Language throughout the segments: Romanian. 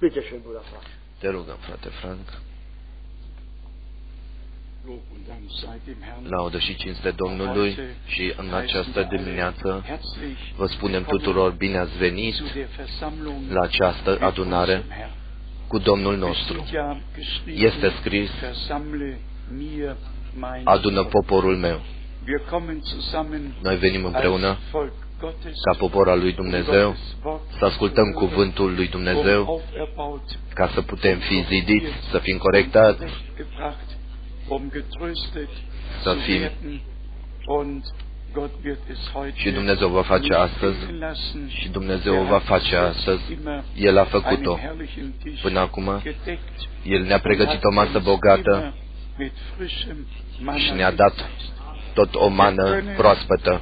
Bitte schön, Bruder Frank. Te rugăm, frate Frank. Laudă și cinste Domnului și în această dimineață vă spunem tuturor bine ați venit la această adunare cu Domnul nostru. Este scris, adună poporul meu. Noi venim împreună ca popor al lui Dumnezeu, să ascultăm cuvântul lui Dumnezeu, ca să putem fi zidiți, să fim corectați, să fim. Și Dumnezeu va face astăzi, și Dumnezeu va face astăzi. El a făcut-o. Până acum, El ne-a pregătit o masă bogată și ne-a dat tot o mană proaspătă.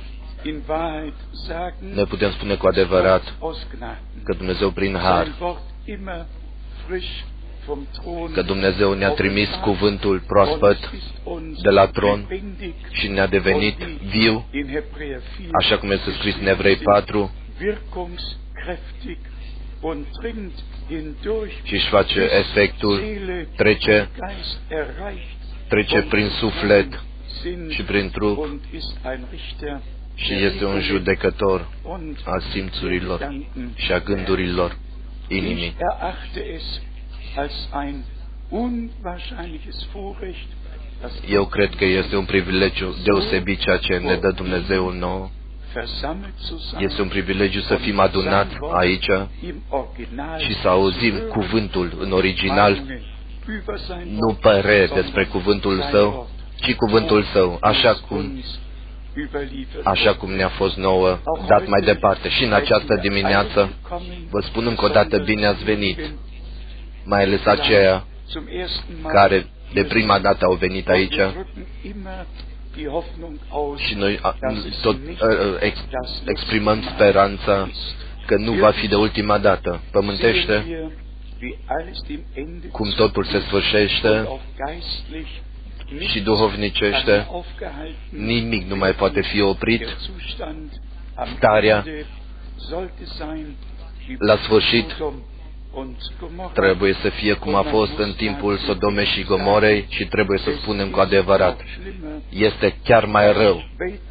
Noi putem spune cu adevărat că Dumnezeu prin har, că Dumnezeu ne-a trimis cuvântul proaspăt de la tron și ne-a devenit viu, așa cum este scris în Evrei 4, și își face efectul, trece prin suflet și prin trup și este un judecător al simțurilor și a gândurilor inimii. Eu cred că este un privilegiu deosebit ceea ce ne dă Dumnezeu nouă. Este un privilegiu să fim adunați aici și să auzim cuvântul în original, nu păreri despre cuvântul Său, ci cuvântul Său, așa cum ne-a fost nouă dat mai departe. Și în această dimineață vă spun încă o dată bine ați venit, mai ales aceia care de prima dată au venit aici și noi tot exprimăm speranța că nu va fi de ultima dată. Pământește cum totul se sfârșește și duhovnicește, nimic nu mai poate fi oprit. Starea la sfârșit trebuie să fie cum a fost în timpul Sodomei și Gomorei și trebuie să spunem cu adevărat, este chiar mai rău,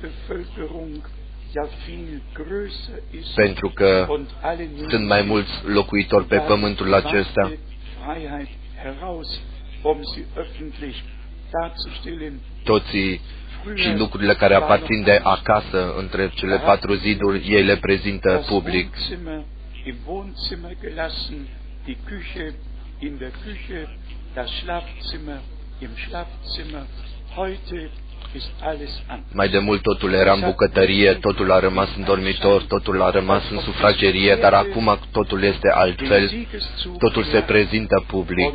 pentru că sunt mai mulți locuitori pe pământul acesta toții și lucrurile care aparțin de acasă între cele 4 ziduri, ei le prezintă public. Mai de mult totul era în bucătărie, totul a rămas în dormitor, totul a rămas în sufragerie, dar acum totul este altfel, totul se prezintă public.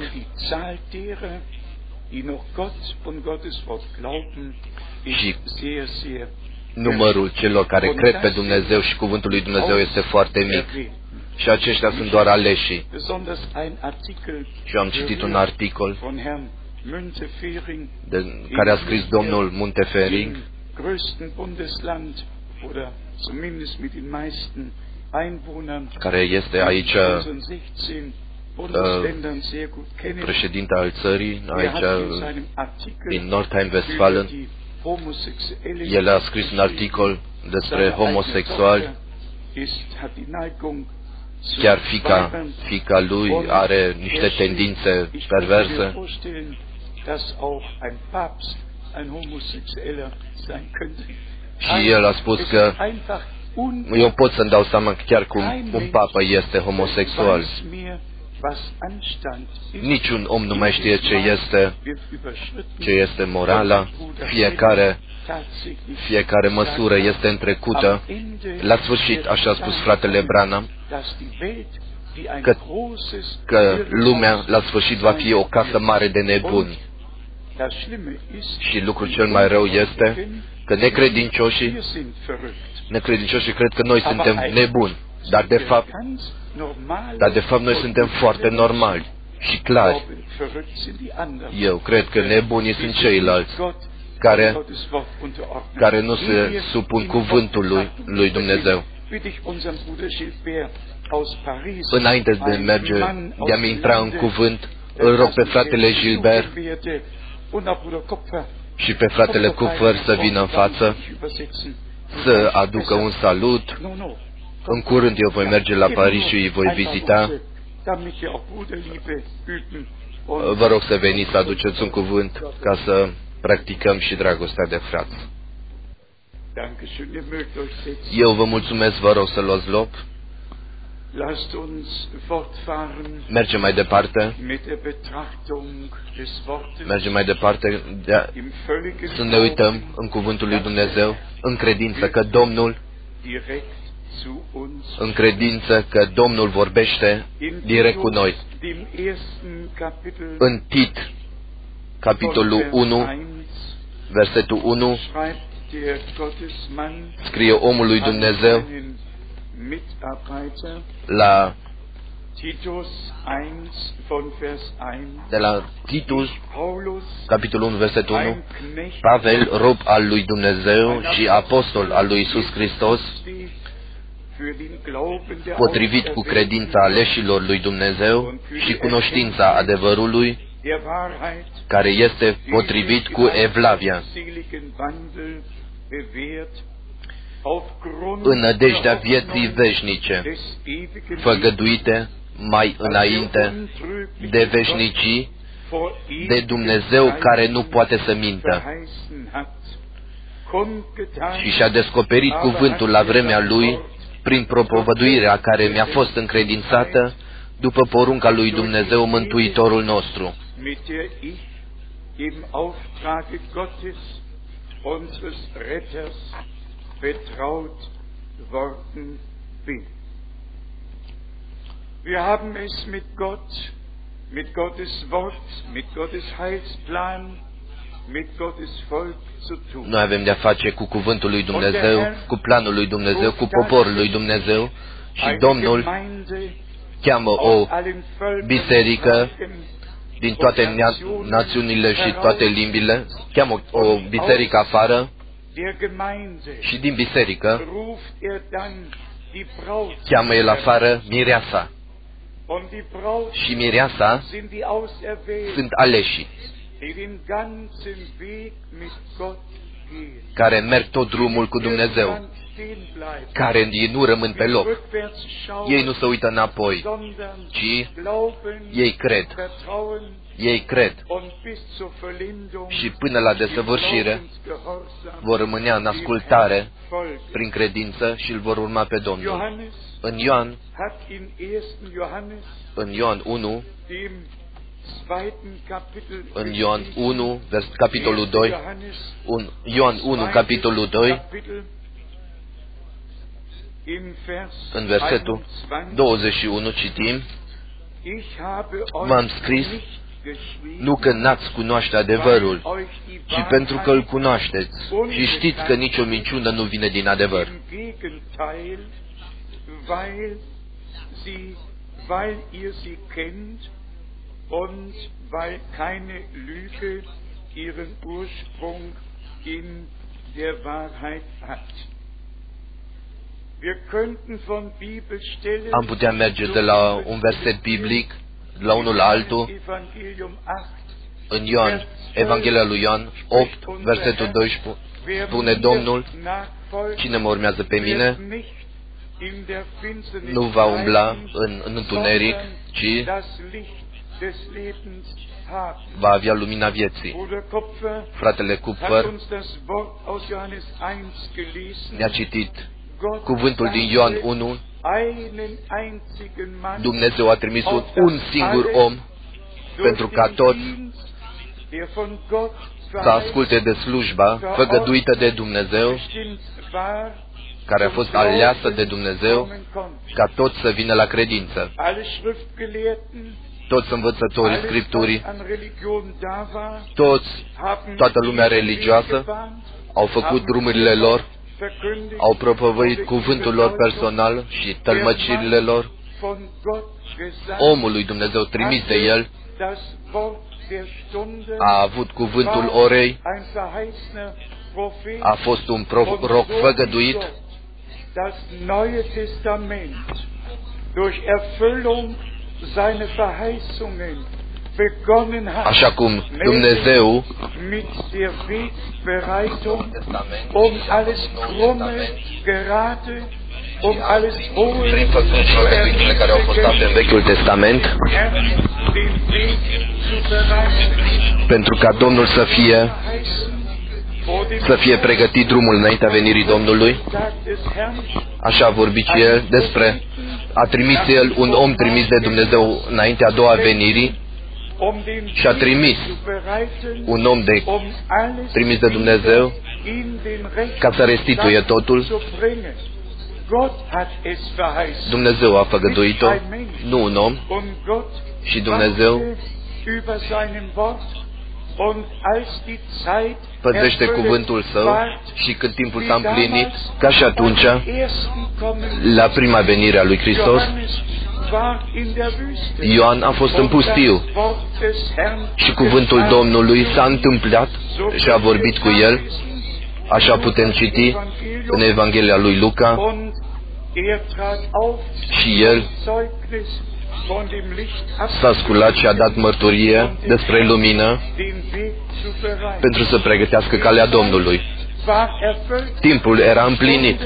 Și numărul celor care cred pe Dumnezeu și cuvântul lui Dumnezeu este foarte mic. Și aceștia sunt doar aleșii. Și eu am citit un articol care a scris domnul Muntefering, care este aici președinte al țării, aici din Nordrhein-Westfalen. El a scris un articol despre homosexuali. Chiar fiica lui are niște tendințe perverse. Și el a spus că eu pot să-mi dau seama că chiar cum un papă este homosexual. Niciun om nu mai știe ce este morala. Fiecare măsură este întrecută. La sfârșit, așa a spus fratele Branham, că lumea la sfârșit va fi o casă mare de nebuni. Și lucrul cel mai rău este că necredincioșii cred că noi suntem nebuni, dar de fapt noi suntem foarte normali și clari. Eu cred că nebunii sunt ceilalți care nu se supun cuvântului lui Dumnezeu. Înainte de a-mi intra în cuvânt, îl rog pe fratele Gilbert și pe fratele Kupfer să vină în față, să aducă un salut. În curând eu voi merge la Paris și îi voi vizita. Vă rog să veniți să aduceți un cuvânt ca să practicăm și dragostea de frați. Eu vă mulțumesc, vă rog să luați loc. Mergem mai departe. Mergem mai departe să ne uităm în cuvântul lui Dumnezeu, în credință că Domnul vorbește direct cu noi. În Tit, capitolul 1, versetul 1, scrie omul lui Dumnezeu de la Titus, capitolul 1, versetul 1, Pavel, rob al lui Dumnezeu și apostol al lui Iisus Hristos, potrivit cu credința aleșilor lui Dumnezeu și cunoștința adevărului, care este potrivit cu evlavia, în nădejdea vieții veșnice, făgăduite mai înainte de veșnicii, de Dumnezeu care nu poate să mintă. Și și-a descoperit cuvântul la vremea Lui, prin propovăduirea care mi-a fost încredințată, după porunca lui Dumnezeu Mântuitorul nostru, betraut worden bin. Wir haben es mit Gott, mit Gottes Wort, mit Gottes Heilsplan, mit Gottes Volk zu tun. Noi avem de-a face cu cuvântul lui Dumnezeu, cu planul lui Dumnezeu, cu poporul lui Dumnezeu și Domnul cheamă o biserică din toate națiunile și toate limbile, cheamă o biserică afară și din biserică cheamă el afară mireasa. Și mireasa sunt aleșii care merg tot drumul cu Dumnezeu, care nu rămân pe loc. Ei nu se uită înapoi, ci ei cred și până la desăvârșire vor rămâne în ascultare prin credință și îl vor urma pe Domnul. În Ioan 1, capitolul 2, Ioan 1, capitolul 2, în versetul 21 citim: v-am scris nu că n-ați cunoaște adevărul, ci pentru că îl cunoașteți și știți că nicio minciună nu vine din adevăr. Weil ihr sie kennt und weil keine Lüge ihren Ursprung in der Wahrheit hat. Wir könnten von Bibelstellen Am putea merge de la un verset biblic la unul la altul. În Ioan, Evanghelia lui Ioan 8, versetul 12, spune Domnul: cine mă urmează pe mine nu va umbla în întuneric, ci va avea lumina vieții. Fratele Kupfer ne-a citit cuvântul din Ioan 1. Dumnezeu a trimis un singur om pentru ca toți să asculte de slujba făgăduită de Dumnezeu, care a fost aleasă de Dumnezeu, ca toți să vină la credință. Toți învățătorii Scripturii, toată lumea religioasă au făcut drumurile lor, au propovăduit cuvântul lor personal și tălmăcirile lor. Omul lui Dumnezeu trimis de el a avut cuvântul orei, a fost un proroc făgăduit das Neue Testament durch Erfüllung seiner Verheißungen begonnen hat, așa cum Dumnezeu mit der Wegbereitung, alles Krumme, Gerade, alles Hohe, prin făcăturile care au fost date în Vechiul Testament, den Weg zu bereiten, pentru ca Domnul să fie pregătit drumul înaintea venirii Domnului. Așa a vorbit și El despre, a trimis El un om trimis de Dumnezeu înaintea a doua venirii și a trimis un om trimis de Dumnezeu ca să restituie totul. Dumnezeu a făgăduit-o, nu un om, și Dumnezeu păzește cuvântul Său și când timpul s-a împlinit, ca și atunci, la prima venire a lui Hristos, Ioan a fost în pustiu și cuvântul Domnului s-a întâmplat și a vorbit cu el. Așa putem citi în Evanghelia lui Luca. Și el s-a sculat și a dat mărturie despre lumină pentru să pregătească calea Domnului. Timpul era împlinit.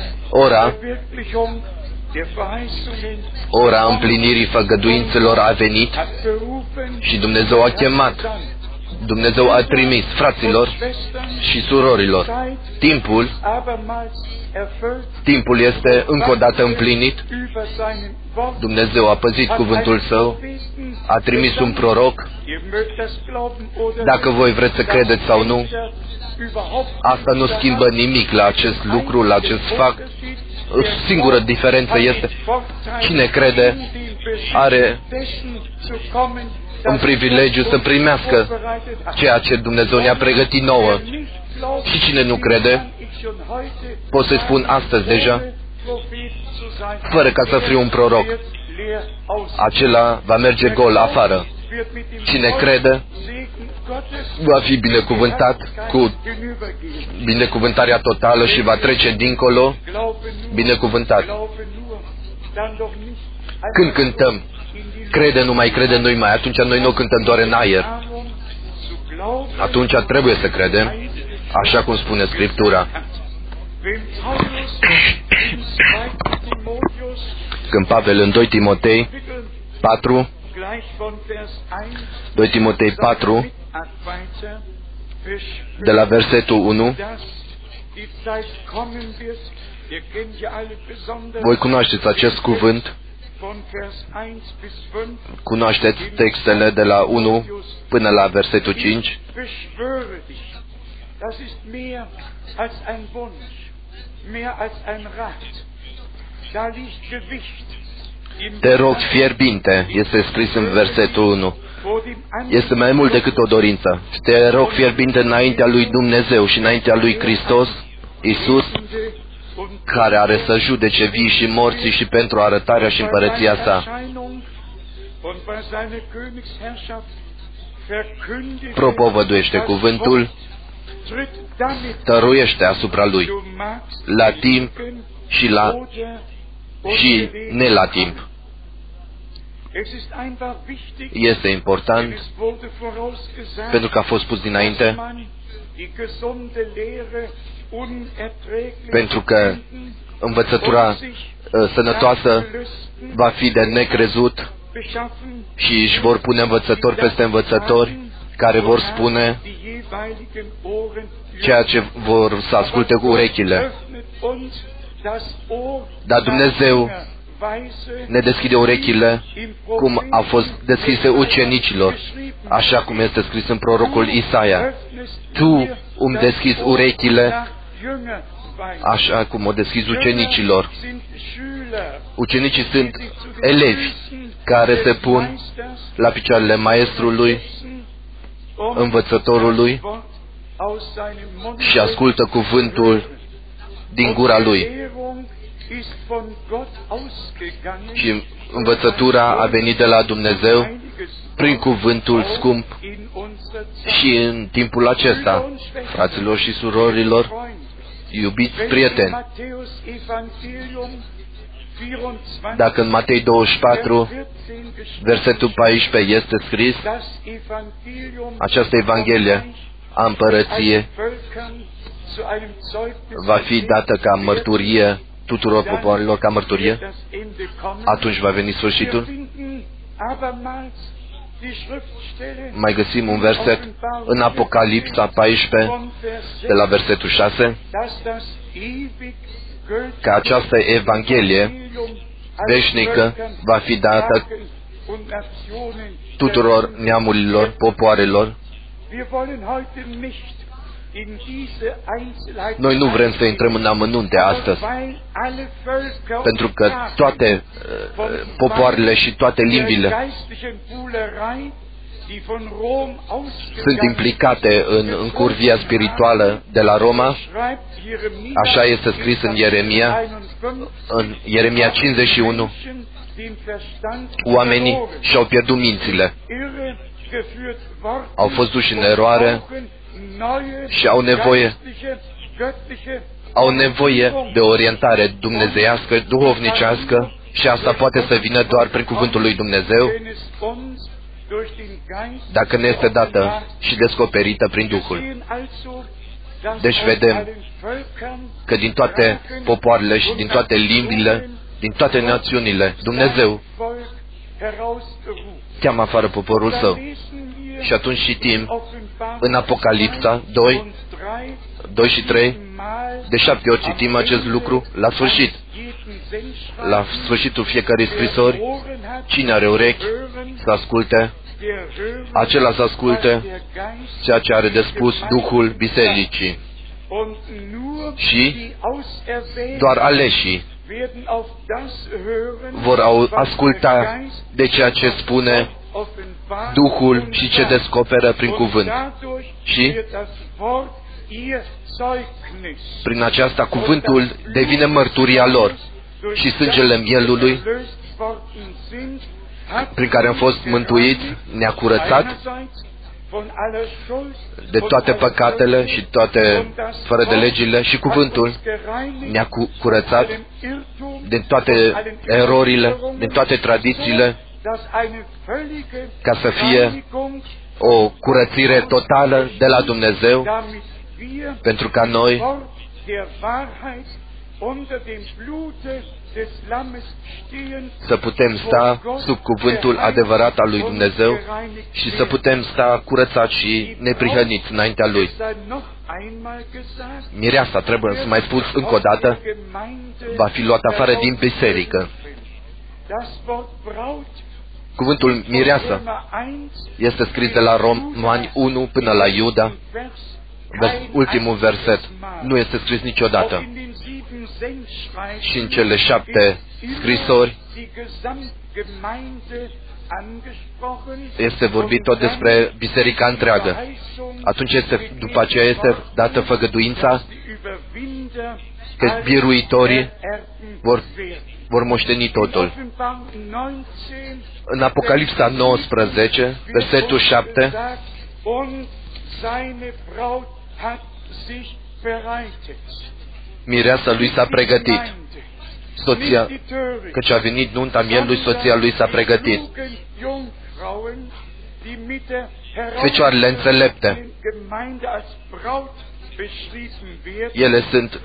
Ora împlinirii făgăduințelor a venit și Dumnezeu a chemat. Dumnezeu a trimis fraților și surorilor. Timpul este încă o dată împlinit. Dumnezeu a păzit cuvântul Său, a trimis un proroc. Dacă voi vreți să credeți sau nu, asta nu schimbă nimic la acest lucru, la acest fapt. O singură diferență este: cine crede are un privilegiu să primească ceea ce Dumnezeu ne-a pregătit nouă. Și cine nu crede, pot să-i spun astăzi deja, fără ca să fiu un proroc, acela va merge gol afară. Cine crede va fi binecuvântat cu binecuvântarea totală și va trece dincolo binecuvântat. Când cântăm crede, nu mai crede, nu mai, atunci noi nu cântăm doar în aer. Atunci trebuie să credem, așa cum spune Scriptura. Când Pavel în 2 Timotei 4, 2 Timotei 4, de la versetul 1, voi cunoașteți acest cuvânt, cunoașteți textele de la 1 până la versetul 5. Te rog fierbinte, este scris în versetul 1. Este mai mult decât o dorință. Te rog fierbinte înaintea lui Dumnezeu și înaintea lui Hristos, Iisus, care are să judece vii și morții și pentru arătarea și împărăția sa. Propovăduiește cuvântul, tăruiește asupra lui, la timp și ne la timp. Este important, pentru că a fost pus dinainte, pentru că învățătura sănătoasă va fi de necrezut și își vor pune învățători peste învățători care vor spune ceea ce vor să asculte cu urechile. Dar Dumnezeu ne deschide urechile cum a fost deschise ucenicilor, așa cum este scris în prorocul Isaia. Tu îmi deschizi urechile așa cum o deschizi ucenicilor. Ucenicii sunt elevi care se pun la picioarele maestrului, învățătorului și ascultă cuvântul din gura lui. Și învățătura a venit de la Dumnezeu prin cuvântul scump și în timpul acesta, fraților și surorilor, Iubiți prieteni, dacă în Matei 24, versetul 14 este scris, această Evanghelie a Împărăției va fi dată ca mărturie tuturor popoarelor, ca mărturie, atunci va veni sfârșitul. Mai găsim un verset în Apocalipsa 14, de la versetul 6, că această Evanghelie veșnică va fi dată tuturor neamurilor, popoarelor. Noi nu vrem să intrăm în amănunte astăzi, pentru că toate popoarele și toate limbile sunt implicate în curvia spirituală de la Roma. Așa este scris în Ieremia 51. Oamenii și-au pierdut mințile, au fost duși în eroare și au nevoie de orientare dumnezeiască, duhovnicească, și asta poate să vină doar prin cuvântul lui Dumnezeu, dacă ne este dată și descoperită prin Duhul. Deci vedem că din toate popoarele și din toate limbile, din toate națiunile, Dumnezeu cheamă afară poporul Său. Și atunci citim în Apocalipsa 2 și 3, de 7 ori citim acest lucru la sfârșit. La sfârșitul fiecărei scrisori, cine are urechi să asculte, acela să asculte ceea ce are de spus Duhul Bisericii. Și doar aleșii vor asculta de ceea ce spune Duhul și ce descoperă prin cuvânt. Și prin aceasta cuvântul devine mărturia lor și sângele mielului prin care am fost mântuiți ne-a curățat de toate păcatele și toate fără de legile, și cuvântul ne-a curățat din toate erorile, din toate tradițiile, ca să fie o curățire totală de la Dumnezeu, pentru ca noi să putem sta sub cuvântul adevărat al lui Dumnezeu și să putem sta curățați și neprihăniți înaintea Lui. Mireasa, trebuie să mai spus încă o dată, va fi luat afară din biserică. Cuvântul mireasă este scris de la Romani 1 până la Iuda, ultimul verset. Nu este scris niciodată. Și în cele 7 scrisori este vorbit tot despre biserica întreagă. Atunci după aceea este dată făgăduința că biruitorii vor moșteni totul. În Apocalipsa 19, versetul 7, mireasa lui s-a pregătit. Soția, căci a venit nunta mielului, soția lui s-a pregătit. Fecioarele înțelepte, ele sunt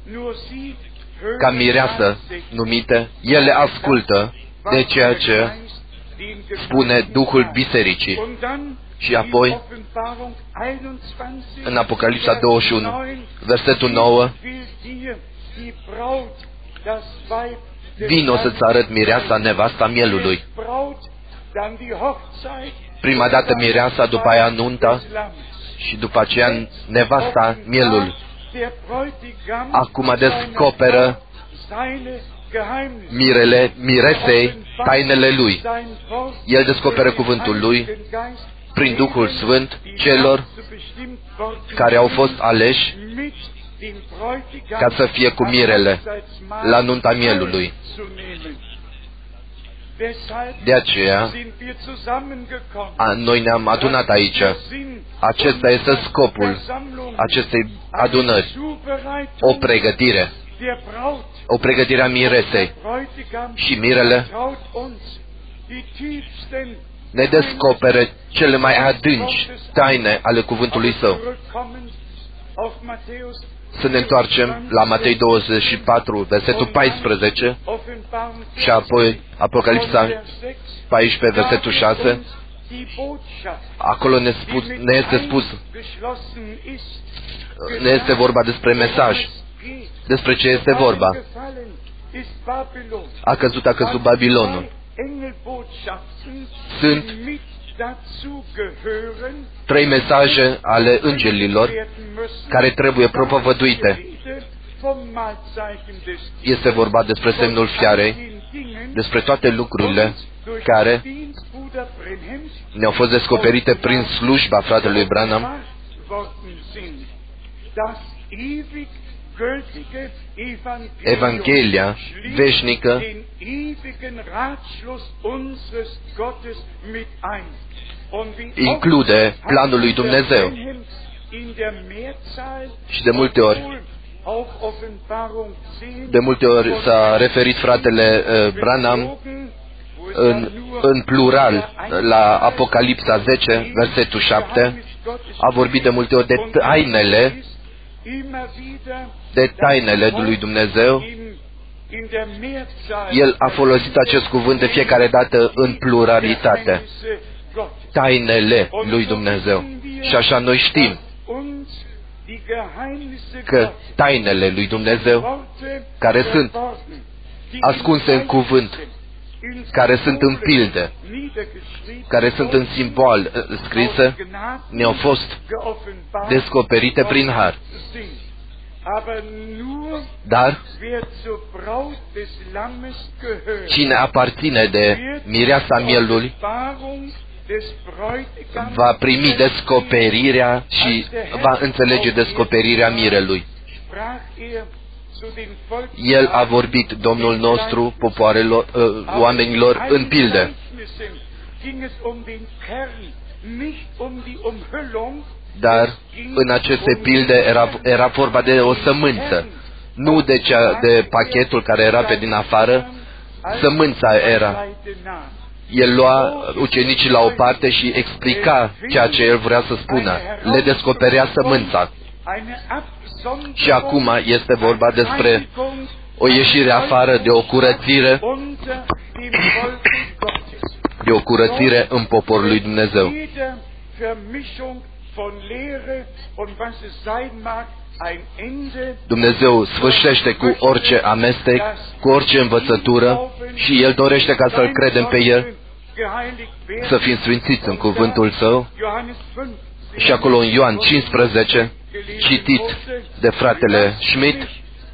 ca mireasă numite, ele ascultă de ceea ce spune Duhul Bisericii. Și apoi, în Apocalipsa 21, versetul 9, vino să-ți arăt mireasa, nevasta mielului. Prima dată mireasa, după aia nunta și după aceea nevasta mielului. Acum descoperă miresei tainele lui. El descoperă cuvântul lui prin Duhul Sfânt celor care au fost aleși ca să fie cu mirele la nunta mielului. De aceea Noi ne-am adunat aici. Acesta este scopul acestei adunări. O pregătire. O pregătire a miresei. Și mirele ne descopere cele mai adânci taine ale cuvântului Său. Să ne întoarcem la Matei 24, versetul 14 și apoi Apocalipsa 14, versetul 6. Acolo ne este spus, ne este vorba despre mesaj. Despre ce este vorba? A căzut Babilonul. Sunt 3 mesaje ale îngerilor care trebuie propovăduite. Este vorba despre semnul fiarei, despre toate lucrurile care ne-au fost descoperite prin slujba fratelui Branham, Evanghelia veșnică include planul lui Dumnezeu. Și de multe ori s-a referit fratele Branham în plural la Apocalipsa 10, versetul 7. A vorbit de multe ori de tainele lui Dumnezeu. El a folosit acest cuvânt de fiecare dată în pluralitate. Tainele lui Dumnezeu. Și așa noi știm că tainele lui Dumnezeu, care sunt ascunse în cuvânt, care sunt în pilde, care sunt în simbol scrise, ne-au fost descoperite prin har. Dar cine aparține de mireasa mielului va primi descoperirea și va înțelege descoperirea mirelui. El a vorbit, Domnul nostru, popoarelor, oamenilor în pilde. Dar în aceste pilde era vorba de o sămânță, nu de pachetul care era pe din afară. Sămânța era. El lua ucenicii la o parte și explica ceea ce el vrea să spună. Le descoperea sămânța. Și acum este vorba despre o ieșire afară, de o curățire, de o curățire în poporul lui Dumnezeu. Dumnezeu sfârșește cu orice amestec, cu orice învățătură și El dorește ca să-L credem pe El, să fim sfințiți în cuvântul Său. Și acolo în Ioan 15, citit de fratele Schmidt,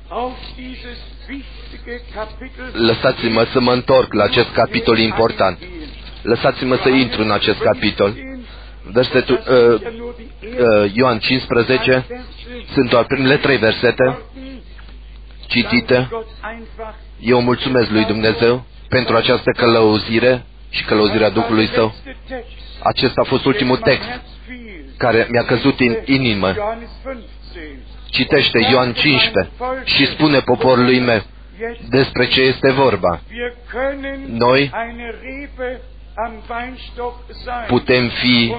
lăsați-mă să mă întorc la acest capitol important. Lăsați-mă să intru în acest capitol. Versetul Ioan 15 sunt doar primele 3 versete citite. Eu mulțumesc lui Dumnezeu pentru această călăuzire și călăuzirea Duhului Său. Acesta a fost ultimul text care mi-a căzut în inimă. Citește Ioan 15 și spune poporului meu despre ce este vorba. Noi putem fi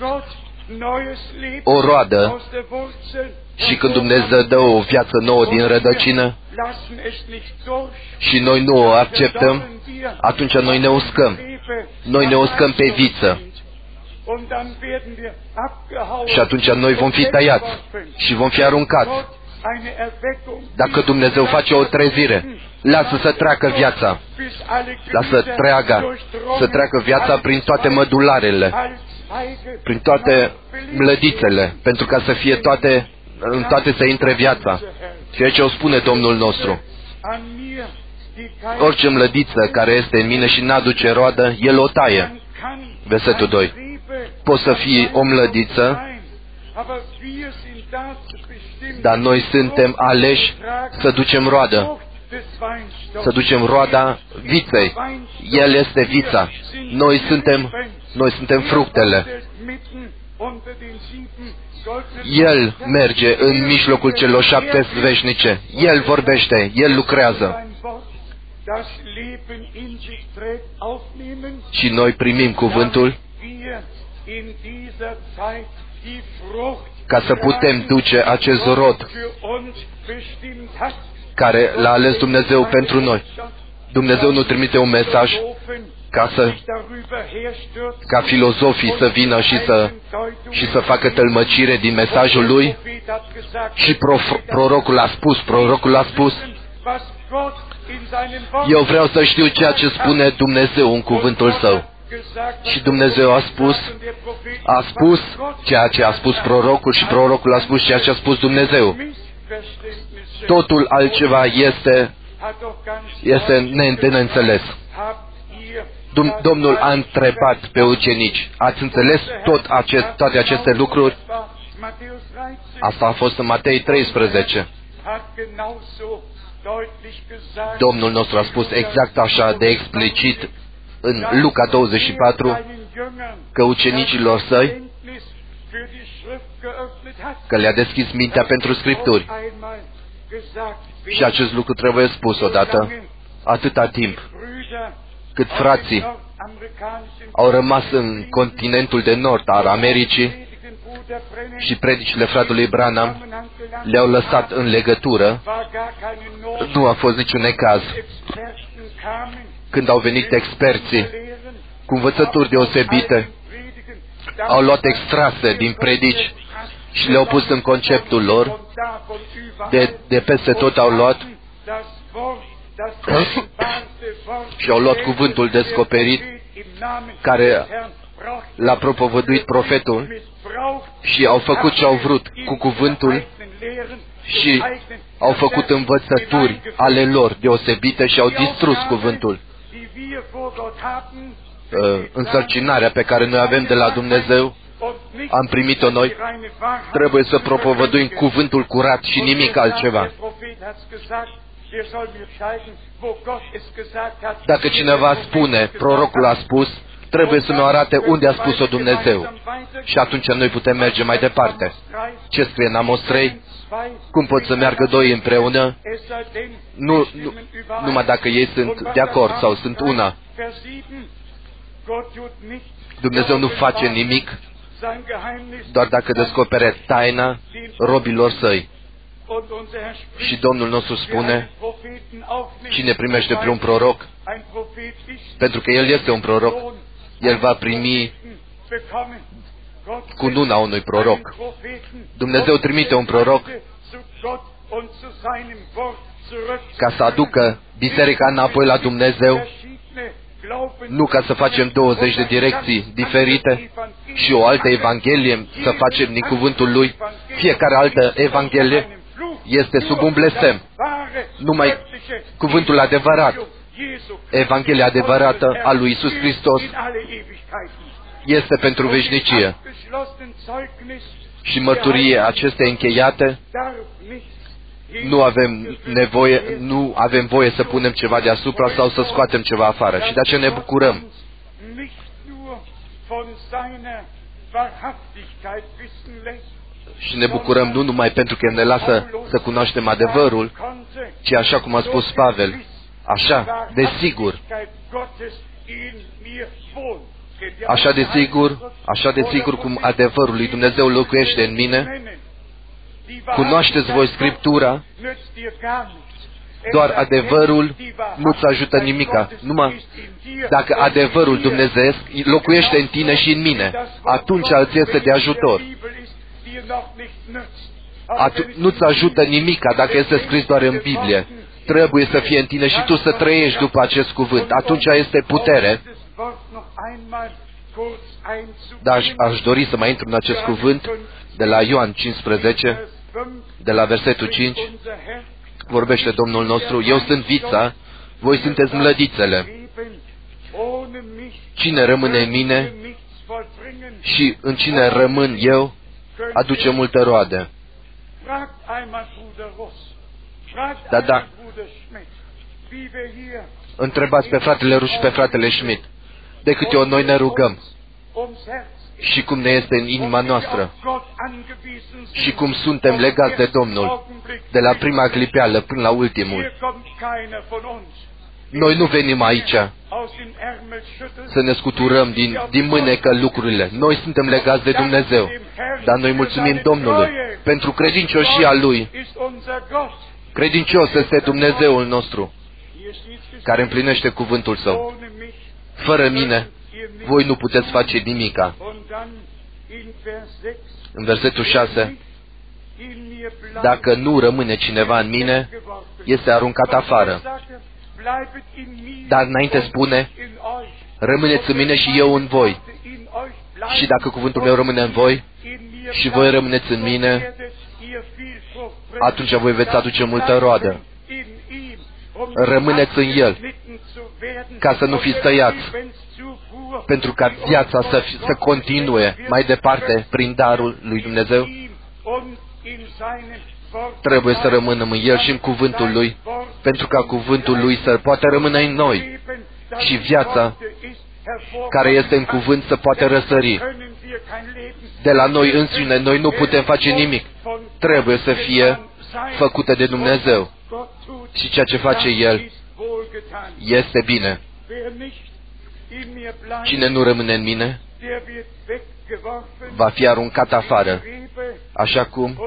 o roadă și când Dumnezeu dă o viață nouă din rădăcină și noi nu o acceptăm, atunci noi ne uscăm. Noi ne uscăm pe viță. Și atunci noi vom fi tăiați și vom fi aruncați. Dacă Dumnezeu face o trezire, lasă să treacă viața. Lasă să treacă viața prin toate mădularele, prin toate mlădițele, pentru ca să fie în toate să intre viața. Ceea ce o spune Domnul nostru. Orice mlădiță care este în mine și n-aduce roadă, El o taie. Versetul 2. Poți să fii o mlădiță, dar noi suntem aleși să ducem roadă. să ducem roada viței. El este vița. Noi suntem fructele. El merge în mijlocul celor 7 veșnice. El vorbește, El lucrează. Și noi primim cuvântul ca să putem duce acest rod care l-a ales Dumnezeu pentru noi. Dumnezeu nu trimite un mesaj ca filozofii să vină și să facă tălmăcire din mesajul lui. Și prorocul a spus, eu vreau să știu ceea ce spune Dumnezeu în cuvântul Său. Și Dumnezeu a spus ceea ce a spus prorocul și prorocul a spus ceea ce a spus Dumnezeu. Totul altceva este de neînțeles. Domnul a întrebat pe ucenici, ați înțeles toate aceste lucruri? Asta a fost în Matei 13. Domnul nostru a spus exact așa de explicit în Luca 24 că ucenicilor săi că le-a deschis mintea pentru Scripturi. Și acest lucru trebuie spus odată, atâta timp cât frații au rămas în continentul de nord al Americii și predicile fratelui Branham le-au lăsat în legătură, nu a fost niciun necaz. Când au venit experții cu învățături deosebite, au luat extrase din predici și le-au pus în conceptul lor, de peste tot au luat și au luat cuvântul descoperit care l-a propovăduit profetul și au făcut ce au vrut cu cuvântul și au făcut învățături ale lor deosebite și au distrus cuvântul. Însărcinarea pe care noi avem de la Dumnezeu, am primit-o noi, trebuie să propovăduim cuvântul curat și nimic altceva. Dacă cineva spune, prorocul a spus, trebuie să ne arate unde a spus-o Dumnezeu. Și atunci noi putem merge mai departe. Ce scrie în Amos 3? Cum pot să meargă doi împreună? Numai dacă ei sunt de acord sau sunt una. Dumnezeu nu face nimic doar dacă descopere taina robilor săi. Și Domnul nostru spune, cine primește pe un proroc, pentru că el este un proroc, el va primi cununa unui proroc. Dumnezeu trimite un proroc ca să aducă biserica înapoi la Dumnezeu, nu ca să facem 20 de direcții diferite și o altă evanghelie să facem din cuvântul lui. Fiecare altă evanghelie este sub un blestem. Numai cuvântul adevărat, evanghelia adevărată a lui Iisus Hristos este pentru veșnicie. Și mărturie acestea încheiate, nu avem voie să punem ceva deasupra sau să scoatem ceva afară. Și de aceea ne bucurăm. Și ne bucurăm nu numai pentru că ne lasă să cunoaștem adevărul, ci așa cum a spus Pavel, așa de sigur cum adevărul lui Dumnezeu locuiește în mine. Cunoașteți voi Scriptura, doar adevărul nu-ți ajută nimica. Numai dacă adevărul dumnezeiesc locuiește în tine și în mine, atunci îți este de ajutor. Nu-ți ajută nimica dacă este scris doar în Biblie. Trebuie să fie în tine și tu să trăiești după acest cuvânt. Atunci este putere. Dar aș dori să mai intru în acest cuvânt de la Ioan 15, de la versetul 5. Vorbește Domnul nostru, eu sunt vița, voi sunteți mlădițele. Cine rămâne în mine și în cine rămân eu, aduce multă roade. Întrebați pe fratele Ruș și pe fratele Schmidt de câte ori noi ne rugăm și cum ne este în inima noastră și cum suntem legați de Domnul de la prima clipeală până la ultimul. Noi nu venim aici să ne scuturăm din mânecă lucrurile. Noi suntem legați de Dumnezeu, dar noi mulțumim Domnului pentru credincioșia Lui. Credincios este Dumnezeul nostru, care împlinește cuvântul Său. Fără mine, voi nu puteți face nimica. În versetul 6, dacă nu rămâne cineva în mine, este aruncat afară. Dar înainte spune, rămâneți în mine și eu în voi. Și dacă cuvântul meu rămâne în voi și voi rămâneți în mine, atunci voi veți aduce multă roadă. Rămâneți în El, ca să nu fiți tăiați, pentru ca viața să continue mai departe prin darul lui Dumnezeu. Trebuie să rămânem în El și în cuvântul Lui, pentru ca cuvântul Lui să poată rămâne în noi și viața care este în cuvânt să poată răsări. De la noi înșine, noi nu putem face nimic. Trebuie să fie făcută de Dumnezeu. Și ceea ce face El este bine. Cine nu rămâne în mine va fi aruncat afară, așa cum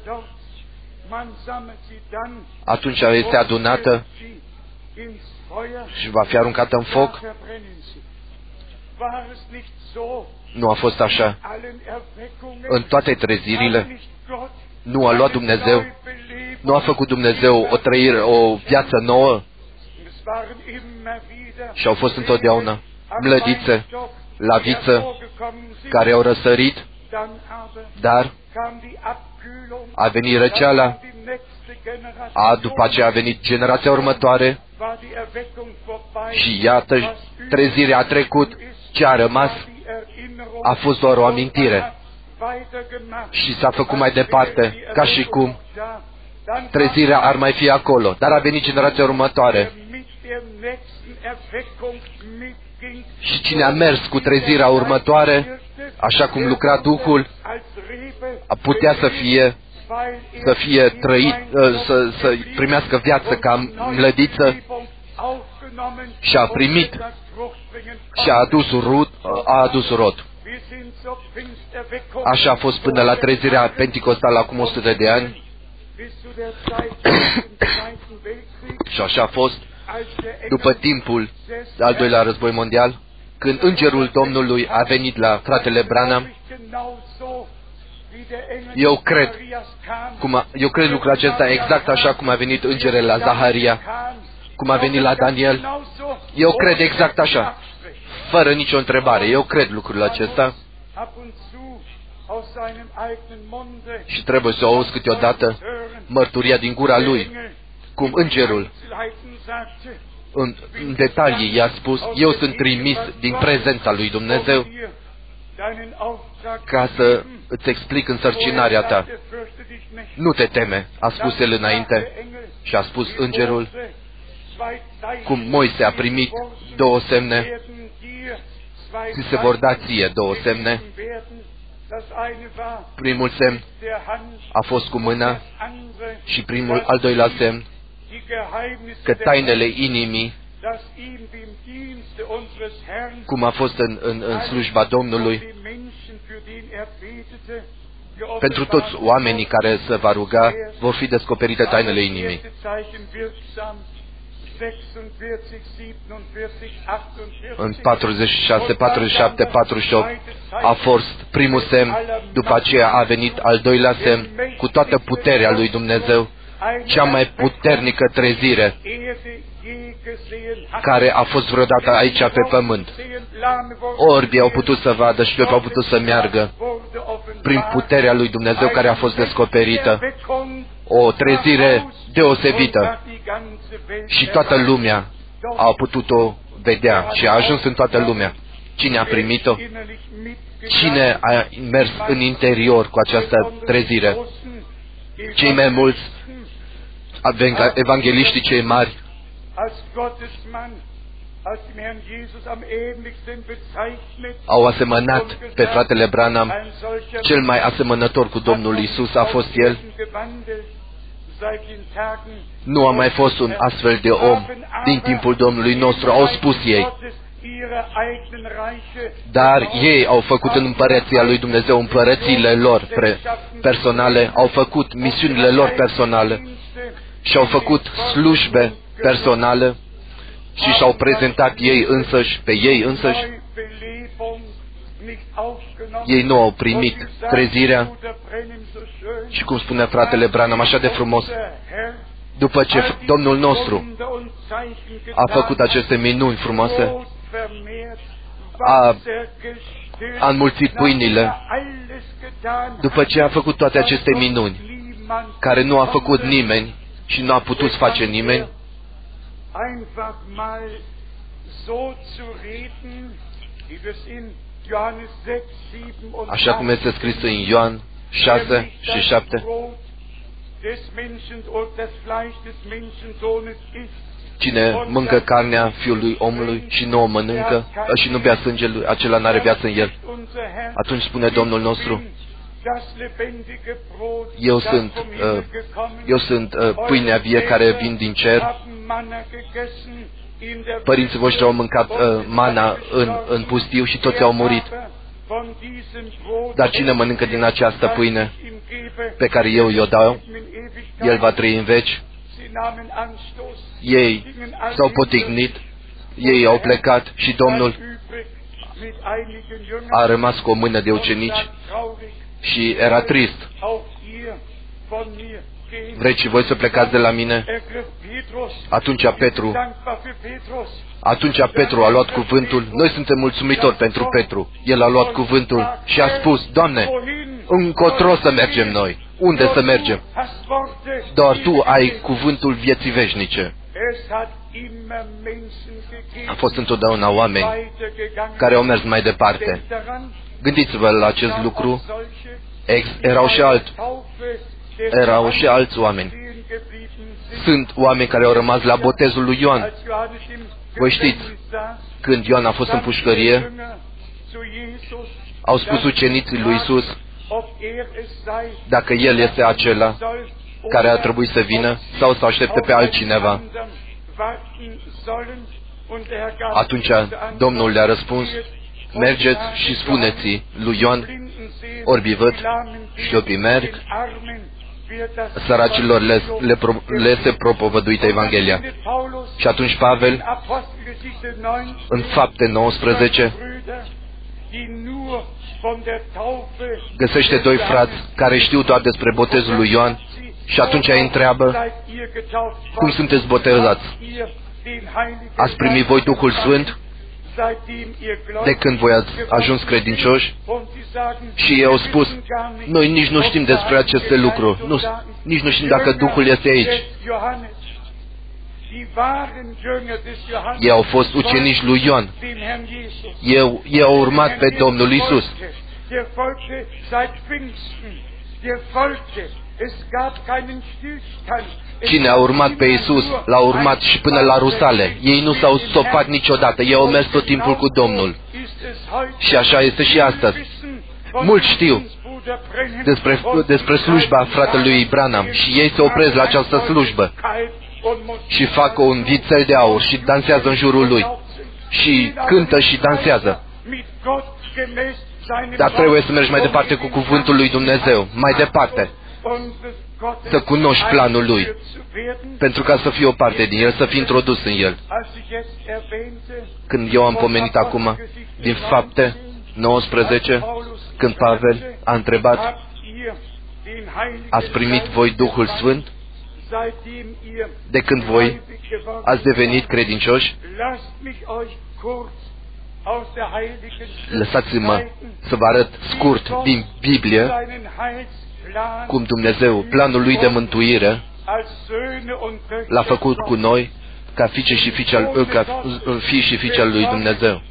atunci este adunată și va fi aruncată în foc. Nu a fost așa. În toate trezirile nu a luat Dumnezeu, nu a făcut Dumnezeu o trăire, o viață nouă, și au fost întotdeauna mlădițe la viță care au răsărit, dar a venit răceala, după aceea a venit generația următoare și iată, trezirea a trecut, ce a rămas a fost doar o amintire și s-a făcut mai departe, ca și cum trezirea ar mai fi acolo, dar a venit generația următoare. Și cine a mers cu trezirea următoare, așa cum lucra Duhul, a putea să fie trăit, să primească viață ca mlădiță și a primit și a adus rod. Așa a fost până la trezirea penticostală acum 100 de ani. Și așa a fost după timpul al doilea război mondial, când îngerul Domnului a venit la fratele Branham. Eu cred lucrul acesta exact așa cum a venit îngerul la Zaharia, cum a venit la Daniel. Eu cred exact așa, fără nicio întrebare. Eu cred lucrul acesta și trebuie să o auzi câteodată mărturia din gura lui, cum îngerul în detalii i-a spus: eu sunt trimis din prezența lui Dumnezeu ca să îți explic însărcinarea ta. Nu te teme, a spus el înainte. Și a spus îngerul, cum Moise a primit 2 semne, ți se vor da ție 2 semne. Primul semn a fost cu mâna și al doilea semn că tainele inimii, cum a fost în slujba Domnului, pentru toți oamenii care se va ruga, vor fi descoperite tainele inimii. În 46, 47, 48 a fost primul semn, după aceea a venit al doilea semn, cu toată puterea lui Dumnezeu, cea mai puternică trezire care a fost vreodată aici pe pământ. Orbii au putut să vadă și au putut să meargă prin puterea lui Dumnezeu care a fost descoperită. O trezire deosebită și toată lumea a putut-o vedea și a ajuns în toată lumea. Cine a primit-o? Cine a mers în interior cu această trezire? Cei mai mulți evangeliștii cei mari au asemănat pe fratele Branham. Cel mai asemănător cu Domnul Iisus a fost el. Nu a mai fost un astfel de om din timpul Domnului nostru, au spus ei. Dar ei au făcut în împărăția lui Dumnezeu împărățiile lor personale, au făcut misiunile lor personale și au făcut slujbe personale și și-au prezentat ei însăși, pe ei însăși. Ei nu au primit trezirea și, cum spunea fratele Branham așa de frumos, după ce Domnul nostru a făcut aceste minuni frumoase, a înmulțit pâinile, după ce a făcut toate aceste minuni, care nu a făcut nimeni și nu a putut face nimeni, așa cum este scris în Ioan 6 și 7, cine mâncă carnea Fiului omului și nu o mănâncă și nu bea sângele, acela n-are viață în el. Atunci spune Domnul nostru, eu sunt pâinea vie care vin din cer. Părinții voștri au mâncat mana în pustiu și toți au murit. Dar cine mănâncă din această pâine pe care eu i-o dau, el va trăi în veci. Ei s-au potignit, ei au plecat și Domnul a rămas cu o mână de ucenici și era trist. Vreți și voi să plecați de la mine? Atunci Petru a luat cuvântul. Noi suntem mulțumitori pentru Petru. El a luat cuvântul și a spus, Doamne, încotro să mergem noi. Unde să mergem? Doar Tu ai cuvântul vieții veșnice. A fost întotdeauna oameni care au mers mai departe. Gândiți-vă la acest lucru. Erau și alți oameni. Sunt oameni care au rămas la botezul lui Ioan. Voi știți, când Ioan a fost în pușcărie, au spus ucenicii lui Iisus dacă el este acela care ar trebui să vină sau să aștepte pe altcineva. Atunci Domnul le-a răspuns, mergeți și spuneți lui Ioan, orbii văd, șchiopii merg, săracilor le se propovăduită Evanghelia. Și atunci Pavel, în Fapte 19, găsește doi frați care știu doar despre botezul lui Ioan și atunci îi întreabă, cum sunteți botezați? Ați primit voi Duhul Sfânt de când voi ați ajuns credincioși? Și ei au spus, noi nici nu știm despre aceste lucruri, nici nu știm dacă Duhul este aici. Ei au fost ucenici lui Ioan. Ei au urmat pe Domnul Iisus. Cine a urmat pe Iisus, l-a urmat și până la Rusale. Ei nu s-au stopat niciodată, ei au mers tot timpul cu Domnul. Și așa este și astăzi. Mulți știu despre slujba fratelui Branham și ei se opresc la această slujbă și fac un vițel de aur și dansează în jurul lui și cântă și dansează. Dar trebuie să mergi mai departe cu cuvântul lui Dumnezeu, mai departe, să cunoști planul lui, pentru ca să fii o parte din el, să fii introdus în el. Când eu am pomenit acum din Fapte 19, când Pavel a întrebat, ați primit voi Duhul Sfânt de când voi ați devenit credincioși? Lăsați-mă să vă arăt scurt din Biblie cum Dumnezeu, planul lui de mântuire, l-a făcut cu noi ca fii și fiice al lui Dumnezeu.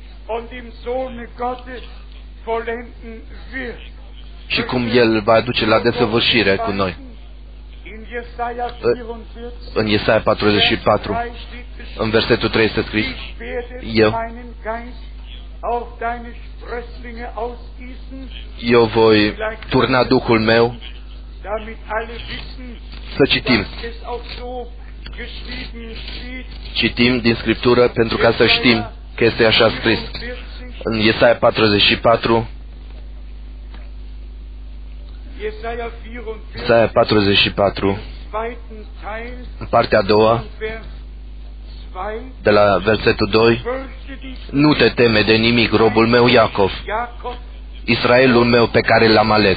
Și cum El va aduce la desăvârșire cu noi. În Iesaia 44, în versetul 3 este scris: Eu voi turna Duhul meu. Să citim. Citim din Scriptură pentru ca să știm că este așa scris. În Iesaia 44, Iesaia 44, în partea a doua, de la versetul 2: Nu te teme de nimic, robul meu Iacov, Israelul meu pe care l-am ales.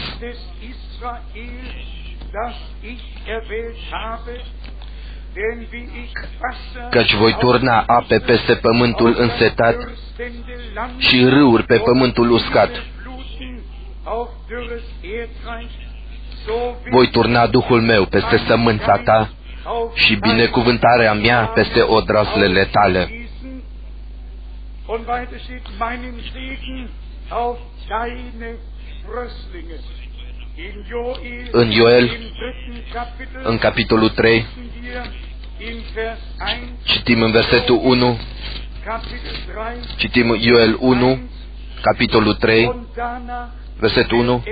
Căci voi turna ape peste pământul însetat și râuri pe pământul uscat. Voi turna Duhul meu peste sămânța ta și binecuvântarea mea peste odraslele tale. În Ioel, în capitolul 3, citim în versetul 1, citim Ioel 1, capitolul 3, versetul 1: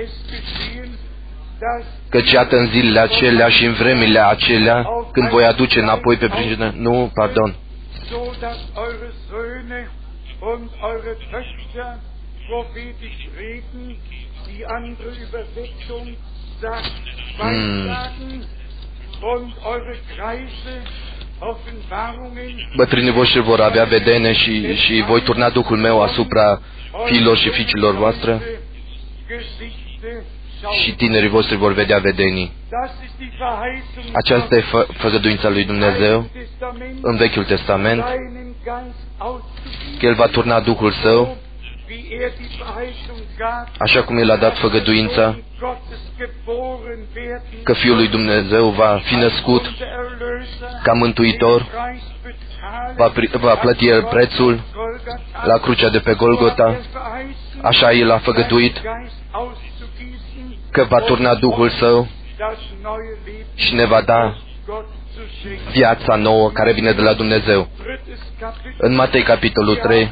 Căci iată în zilele acelea și în vremile acelea, când voi aduce înapoi pe pricină... Nu, pardon. Bătrânii voștri vor avea vedene și voi turna Duhul meu asupra fiilor și fiicilor voastre și tinerii voștri vor vedea vedenii. Aceasta e făgăduința lui Dumnezeu în Vechiul Testament, că El va turna Duhul Său, așa cum El a dat făgăduința că Fiul lui Dumnezeu va fi născut ca mântuitor, va plăti El prețul la crucea de pe Golgota. Așa El a făgăduit că va turna Duhul Său și ne va da viața nouă care vine de la Dumnezeu. În Matei capitolul 3,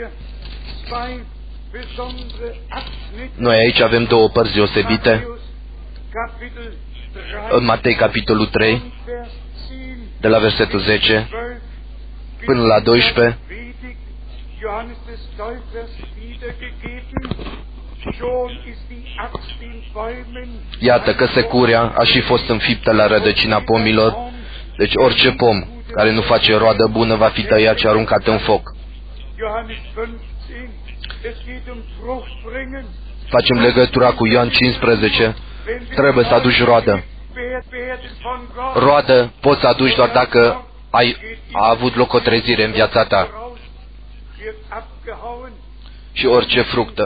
noi aici avem două părți deosebite. În Matei capitolul 3, de la versetul 10 până la 12, iată că securea a și fost înfiptă la rădăcina pomilor, deci orice pom care nu face roadă bună va fi tăiat și aruncat în foc. Facem legătura cu Ioan 15, trebuie să aduci roadă. Roadă poți să aduci doar dacă a avut loc o trezire în viața ta. Și orice fructă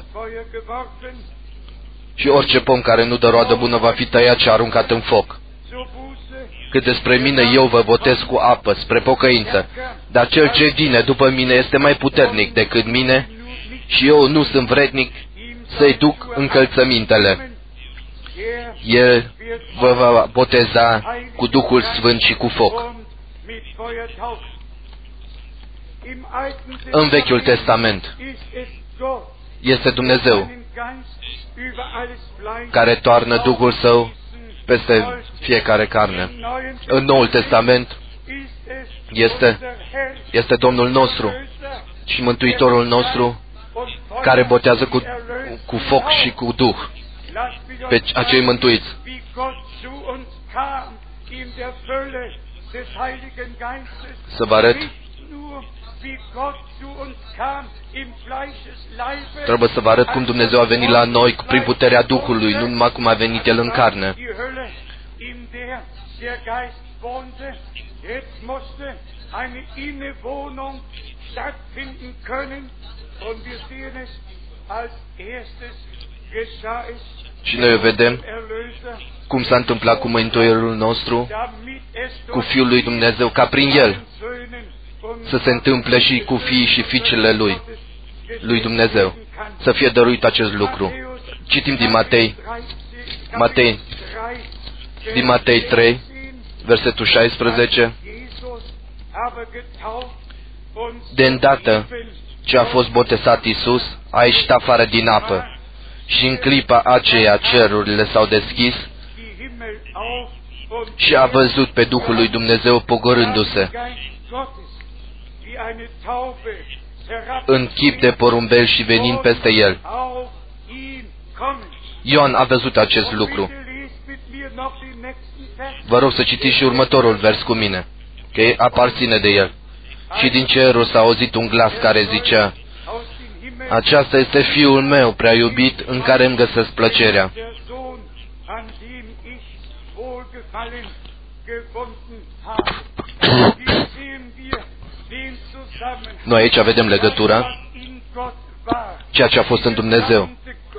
și orice pom care nu dă roadă bună va fi tăiat și aruncat în foc. Cât despre mine, eu vă botez cu apă spre pocăință, dar cel ce vine după mine este mai puternic decât mine și eu nu sunt vrednic să-i duc încălțămintele. El vă va boteza cu Duhul Sfânt și cu foc. În Vechiul Testament este Dumnezeu care toarnă Duhul Său peste fiecare carne. În Noul Testament este Domnul nostru și Mântuitorul nostru care botează cu foc și cu Duh pe acei mântuiți. Să vă arăt, trebuie să vă arăt cum Dumnezeu a venit la noi prin puterea Duhului, nu numai cum a venit El în carne. Și noi vedem cum s-a întâmplat cu Mântuitorul nostru, cu Fiul lui Dumnezeu, ca prin El să se întâmple și cu fiii și fiicele lui Dumnezeu, să fie dăruit acest lucru. Citim din Matei 3, versetul 16, de îndată ce a fost botezat Iisus, a ieșit afară din apă și în clipa aceea cerurile s-au deschis și a văzut pe Duhul lui Dumnezeu pogorându-se în chip de porumbel și venind peste el. Ioan a văzut acest lucru. Vă rog să citiți și următorul vers cu mine, că aparține de el. Și din cerul s-a auzit un glas care zicea: aceasta este Fiul meu prea iubit, în care îmi găsesc plăcerea. Noi aici vedem legătura, ceea ce a fost în Dumnezeu.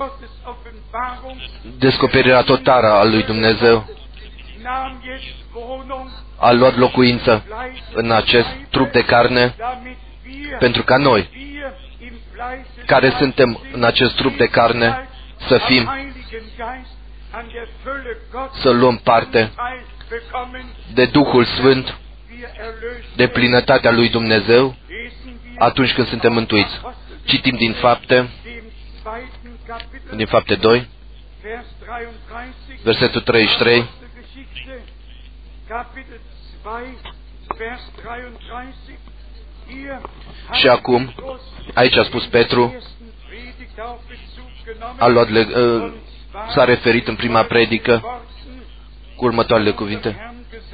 Descoperirea totală a lui Dumnezeu a luat locuință în acest trup de carne, pentru ca noi, care suntem în acest trup de carne, să fim, să luăm parte de Duhul Sfânt, de plinătatea lui Dumnezeu, atunci când suntem mântuiți. Citim din Fapte 2, versetul 33. Și acum, aici a spus Petru, s-a referit în prima predică cu următoarele cuvinte: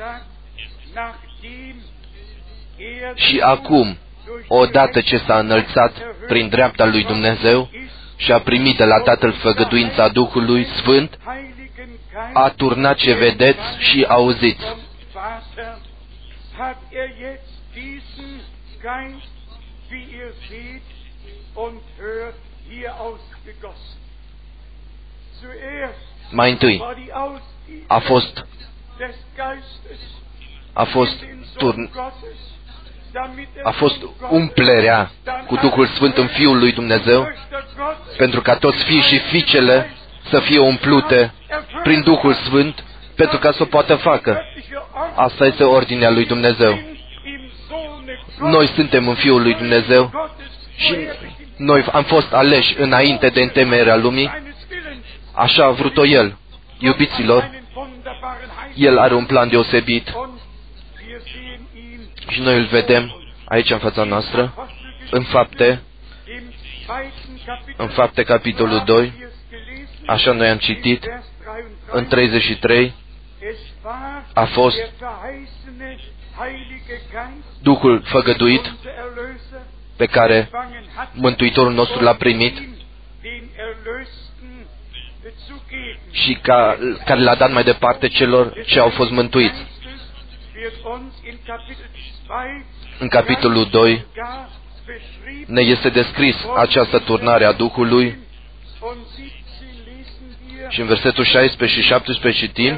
și acum, odată ce s-a înălțat prin dreapta lui Dumnezeu și a primit de la Tatăl făgăduința Duhului Sfânt, a turnat ce vedeți și auziți. Mai întâi a fost umplerea cu Duhul Sfânt în Fiul lui Dumnezeu, pentru ca toți fiii și fiicele să fie umplute prin Duhul Sfânt, pentru ca să o poată facă. Asta este ordinea lui Dumnezeu. Noi suntem în Fiul lui Dumnezeu și noi am fost aleși înainte de întemeierea lumii. Așa a vrut-o El. Iubiților, El are un plan deosebit și noi îl vedem aici în fața noastră, în Fapte capitolul 2, așa noi am citit, în 33, a fost Duhul făgăduit pe care Mântuitorul nostru l-a primit și care l-a dat mai departe celor ce au fost mântuiți. În capitolul 2 ne este descris această turnare a Duhului și în versetul 16 și 17 citim: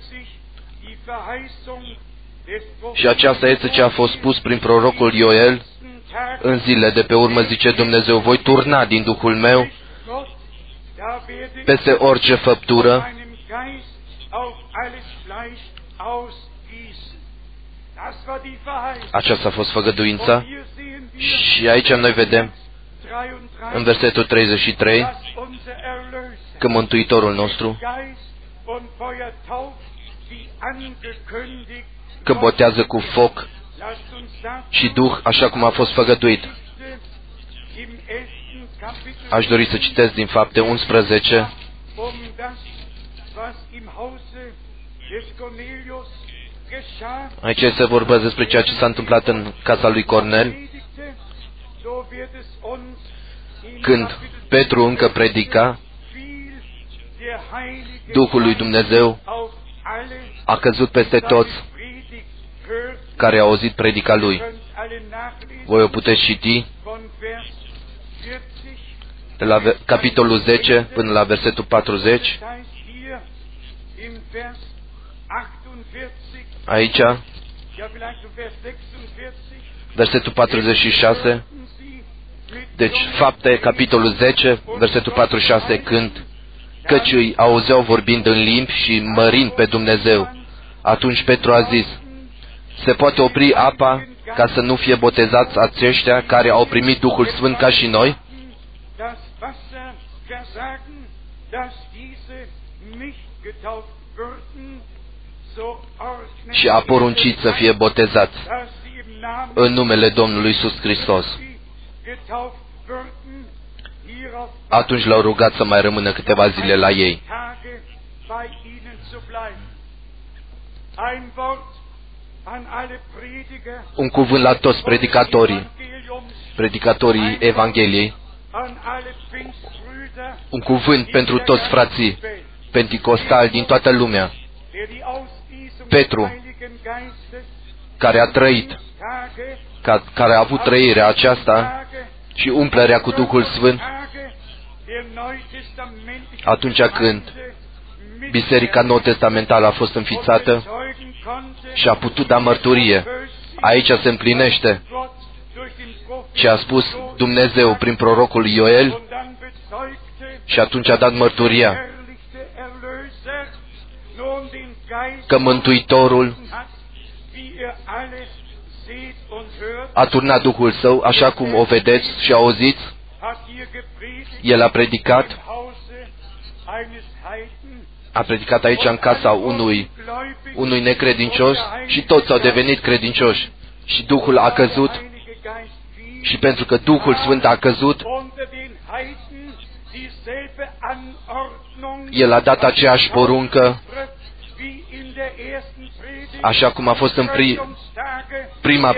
și aceasta este ce a fost spus prin prorocul Ioel: în zile de pe urmă, zice Dumnezeu, voi turna din Duhul meu peste orice făptură Aceasta a fost făgăduința și aici noi vedem în versetul 33 că Mântuitorul nostru că botează cu foc și Duh, așa cum a fost făgăduit. Aș dori să citesc din Fapte 11 aici se vorbește despre ceea ce s-a întâmplat în casa lui Cornel, când Petru încă predica. Duhul lui Dumnezeu a căzut peste toți care au auzit predica lui. Voi o puteți citi de la capitolul 10 până la versetul 40. Aici, versetul 46, deci Fapte, capitolul 10, versetul 46, căci îi auzeau vorbind în limbi și mărind pe Dumnezeu. Atunci Petru a zis: se poate opri apa ca să nu fie botezați aceștia care au primit Duhul Sfânt ca și noi? Și a poruncit să fie botezați în numele Domnului Iisus Hristos. Atunci l-au rugat să mai rămână câteva zile la ei. Un cuvânt la toți predicatorii Evangheliei, un cuvânt pentru toți frații penticostali din toată lumea. Petru, care a trăit, care a avut trăirea aceasta și umplerea cu Duhul Sfânt, atunci când Biserica Nou-Testamentală a fost înființată și a putut da mărturie. Aici se împlinește ce a spus Dumnezeu prin prorocul Ioel și atunci a dat mărturia că Mântuitorul a turnat Duhul Său, așa cum o vedeți și auziți. El a predicat aici în casa unui necredincios și toți au devenit credincioși. Și Duhul a căzut și pentru că Duhul Sfânt a căzut, El a dat aceeași poruncă, așa cum a fost în prima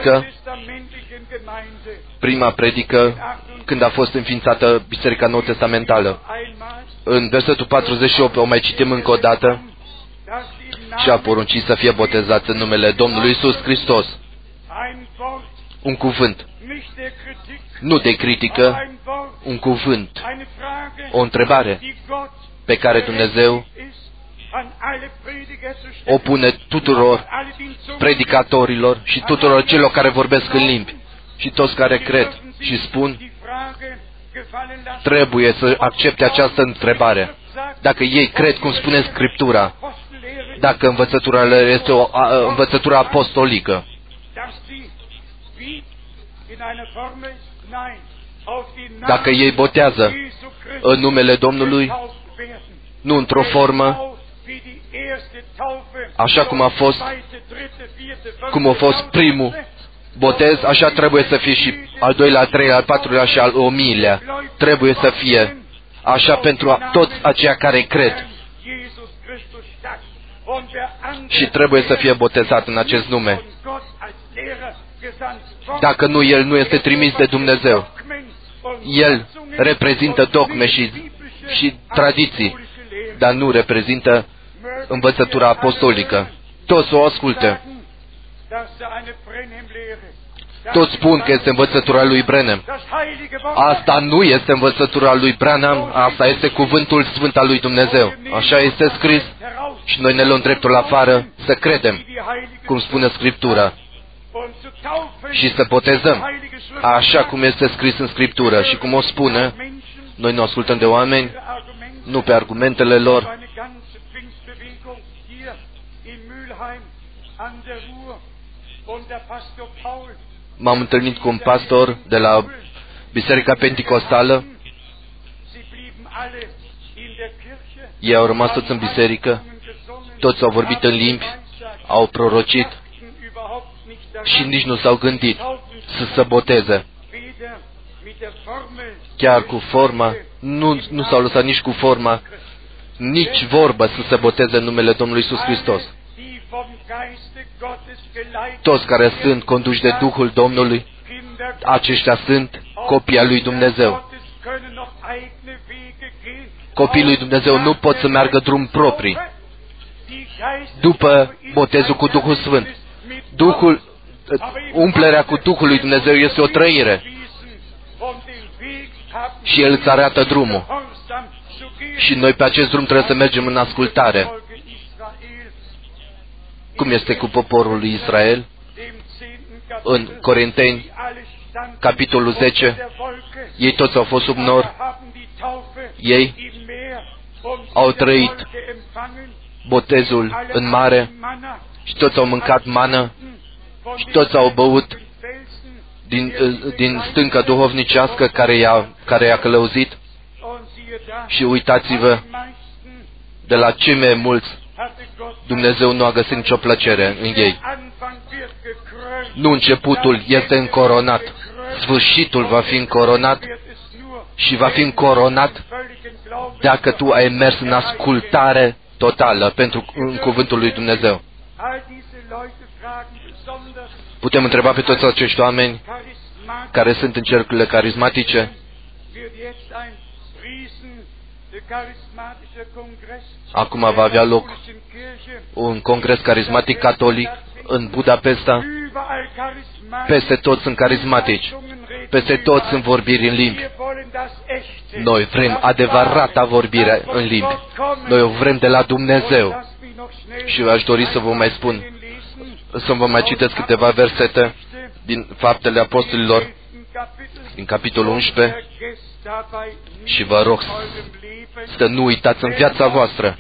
predică când a fost înființată Biserica Nou-Testamentală. În versetul 48 o mai citim încă o dată: și a poruncit să fie botezați în numele Domnului Iisus Hristos. Un cuvânt, nu de critică, un cuvânt, o întrebare pe care Dumnezeu o pune tuturor predicatorilor și tuturor celor care vorbesc în limbi și toți care cred și spun trebuie să accepte această întrebare. Dacă ei cred cum spune Scriptura, dacă învățătura lor este o învățătură apostolică, dacă ei botează în numele Domnului, nu într-o formă așa cum a fost primul botez, așa trebuie să fie și al doilea, al treilea, al patrulea și al 1000-lea. Trebuie să fie așa pentru toți aceia care cred. Și trebuie să fie botezat în acest nume. Dacă nu, el nu este trimis de Dumnezeu. El reprezintă dogme și tradiții, dar nu reprezintă învățătura apostolică. Toți o ascultă. Toți spun că este învățătura lui Branham. Asta nu este învățătura lui Branham, asta este cuvântul sfânt al lui Dumnezeu. Așa este scris și noi ne luăm dreptul afară să credem cum spune Scriptura și să botezăm așa cum este scris în Scriptură și cum o spune. Noi nu ascultăm de oameni, nu pe argumentele lor. M-am întâlnit cu un pastor de la Biserica Penticostală. Ei au rămas toți în biserică, toți au vorbit în limbi, au prorocit și nici nu s-au gândit să se boteze. Chiar cu forma, nu s-au lăsat nici cu forma, nici vorbă să se boteze în numele Domnului Iisus Hristos. Toți care sunt conduși de Duhul Domnului, aceștia sunt copii al lui Dumnezeu. Copiii lui Dumnezeu nu pot să meargă drum proprii după botezul cu Duhul Sfânt. Umplerea cu Duhul lui Dumnezeu este o trăire și El îți arată drumul. Și noi pe acest drum trebuie să mergem în ascultare. Cum este cu poporul lui Israel? În Corinteni, capitolul 10, ei toți au fost sub nor, ei au trăit botezul în mare, și toți au mâncat mană și toți au băut din stânca duhovnicească care i-a călăuzit. Și uitați-vă, de la cei mai mulți, Dumnezeu nu a găsit nicio plăcere în ei. Nu începutul este încoronat, sfârșitul va fi încoronat și va fi încoronat dacă tu ai mers în ascultare totală în cuvântul lui Dumnezeu. Putem întreba pe toți acești oameni care sunt în cercurile carismatice. Acum va avea loc un congres carismatic catolic în Budapesta. Peste tot sunt carismatici. Peste tot sunt vorbiri în limbi. Noi vrem adevărata vorbire în limbi. Noi o vrem de la Dumnezeu. Și aș dori să vă mai spun, să vă mai citesc câteva versete din Faptele Apostolilor, din capitolul 11, și vă rog să nu uitați în viața voastră.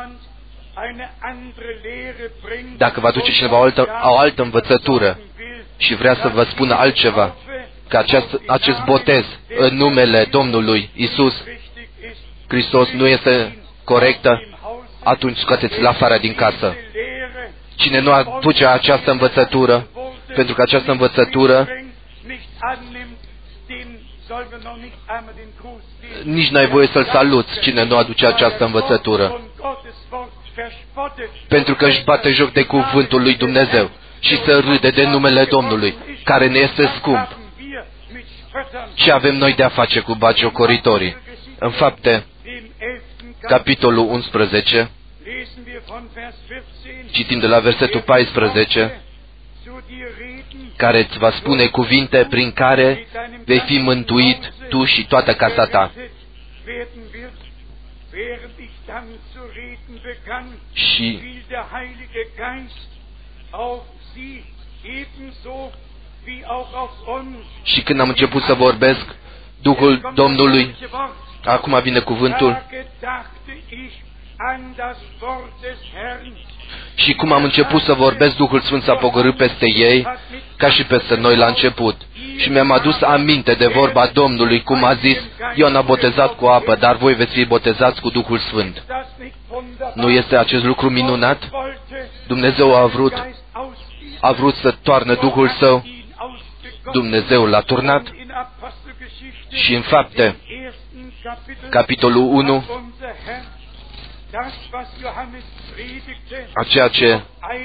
Dacă vă aduce cineva o altă învățătură și vrea să vă spună altceva, că acest botez în numele Domnului Iisus Hristos nu este corectă, atunci scoateți-l afară din casă. Cine nu aduce această învățătură, pentru că această învățătură nici n-ai voie să-l saluți, cine nu aduce această învățătură, pentru că își bate joc de cuvântul lui Dumnezeu și să râde de numele Domnului, care ne este scump. Ce avem noi de a face cu bagiocoritorii? În Fapte, capitolul 11, citim de la versetul 14, care îți va spune cuvinte prin care vei fi mântuit tu și toată casa ta. Și când am început să vorbesc, Duhul Domnului, acum vine cuvântul, și cum am început să vorbesc, Duhul Sfânt s-a pogorât peste ei, ca și peste noi la început. Și mi-am adus aminte de vorba Domnului, cum a zis, Ioan a botezat cu apă, dar voi veți fi botezați cu Duhul Sfânt. Nu este acest lucru minunat? Dumnezeu a vrut să toarnă Duhul Său, Dumnezeu l-a turnat și în Fapte, capitolul 1, a ceea ce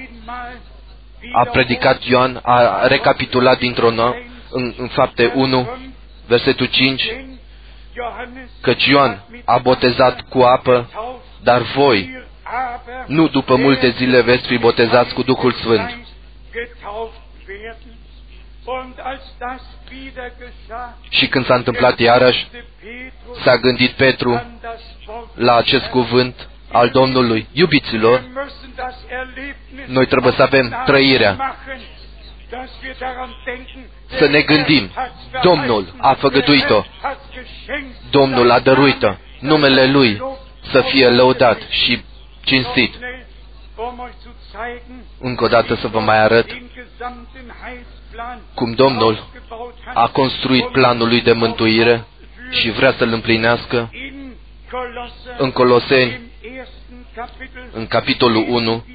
a predicat Ioan, a recapitulat dintr-o în Fapte 1, versetul 5, căci Ioan a botezat cu apă, dar voi, nu după multe zile, veți fi botezați cu Duhul Sfânt. Și când s-a întâmplat iarăși, s-a gândit Petru la acest cuvânt al Domnului. Iubiților, noi trebuie să avem trăirea, să ne gândim, Domnul a făgăduit-o, Domnul a dăruit-o, numele Lui să fie lăudat și cinstit. Încă o dată să vă mai arăt cum Domnul a construit planul Lui de mântuire și vrea să-l împlinească. În Coloseni, în capitolul 1,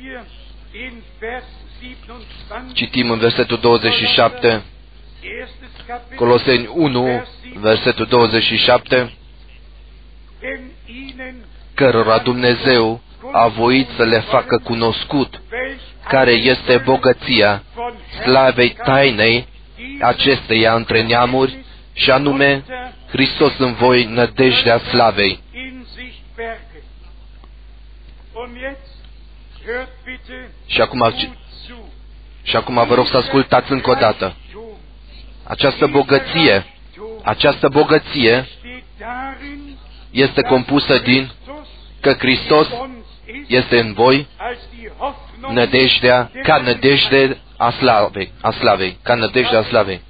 citim în versetul 27, Coloseni 1, versetul 27, cărora Dumnezeu a voit să le facă cunoscut care este bogăția slavei tainei acesteia între neamuri, și anume Hristos în voi, nădejdea slavei. Și acum vă rog să ascultați încă o dată. Această bogăție este compusă din că Hristos este în voi, nădejdea, ca nădejde a slavei, ca nădejdea slavei.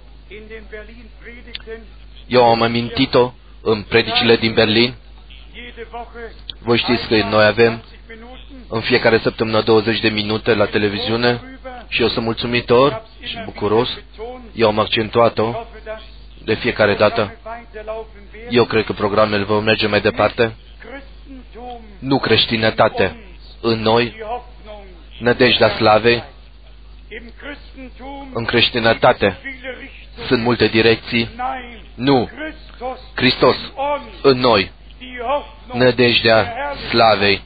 Eu am amintit-o în predicile din Berlin. Voi știți că noi avem în fiecare săptămână 20 de minute la televiziune și eu sunt mulțumitor și bucuros. Eu am accentuat-o de fiecare dată. Eu cred că programele vor merge mai departe. Nu creștinătate în noi, nădejdea slavei. În creștinătate sunt multe direcții. Nu. Hristos în noi, nădejdea slavei.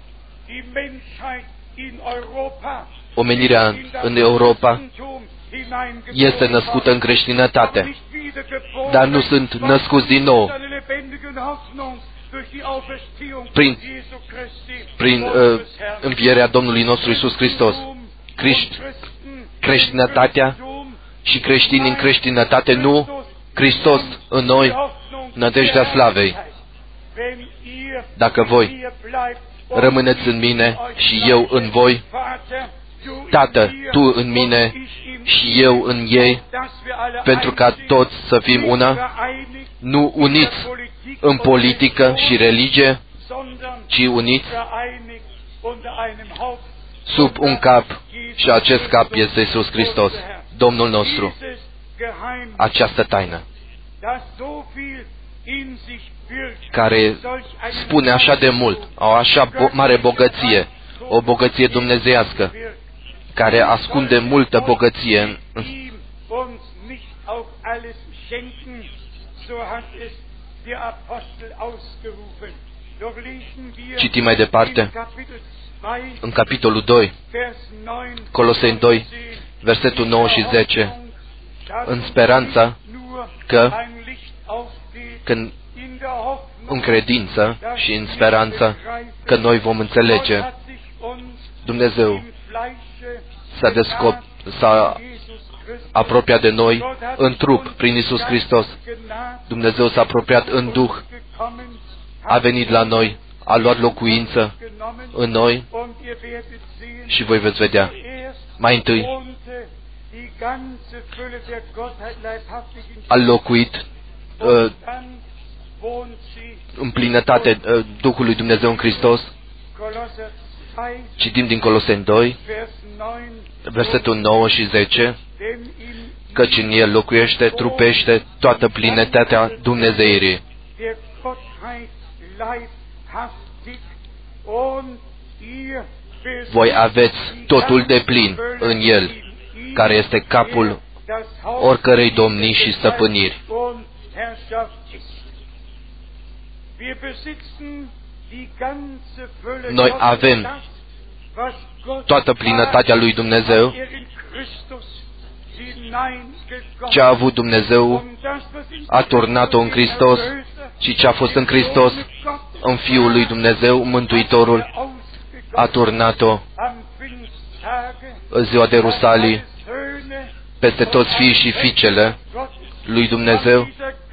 Omenirea în Europa este născută în creștinătate, dar nu sunt născuți din nou prin învierea Domnului nostru Iisus Hristos. Creștinătatea și creștinii în creștinătate, nu. Hristos în noi, nădejdea slavei. Dacă voi rămâneți în mine și eu în voi, Tată, Tu în mine și eu în ei, pentru ca toți să fim una, nu uniți în politică și religie, ci uniți sub un cap, și acest cap este Iisus Hristos, Domnul nostru. Această taină, care spune așa de mult, o așa mare bogăție, o bogăție dumnezeiască, care ascunde multă bogăție. Citim mai departe, în capitolul 2, Coloseni 2, versetul 9 și 10, în speranța că în credință și în speranța că noi vom înțelege, Dumnezeu s-a apropiat de noi în trup prin Iisus Hristos. Dumnezeu s-a apropiat în Duh, a venit la noi, a luat locuință în noi și voi veți vedea. Mai întâi a locuit în plinătate Duhului Dumnezeu în Hristos. Citim din Coloseni 2, versetul 9 și 10, căci în El locuiește, trupește toată plinătatea Dumnezeirii. Voi aveți totul de plin în El, care este capul oricărei domnii și stăpâniri. Noi avem toată plinătatea lui Dumnezeu, ce a avut Dumnezeu, a turnat-o în Hristos, și ce a fost în Hristos, în Fiul lui Dumnezeu, Mântuitorul, a turnat-o în ziua de Rusalii peste toți fiii și fiicele lui Dumnezeu.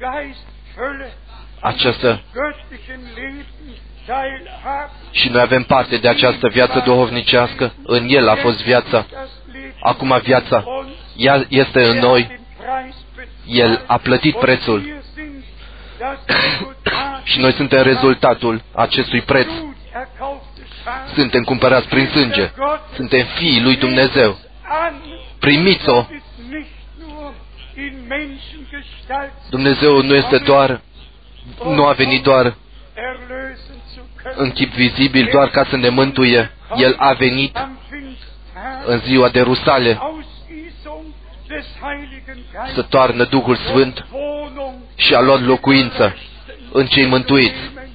Această și noi avem parte de această viață duhovnicească. În El a fost viața. Acum viața, ea este în noi. El a plătit prețul. Și noi suntem rezultatul acestui preț. Suntem cumpărați prin sânge. Suntem fiii lui Dumnezeu. Primiți-o. Dumnezeu nu a venit doar în chip vizibil, doar ca să ne mântuie. El a venit în ziua de Rusale să toarnă Duhul Sfânt și a luat locuință în cei mântuiți.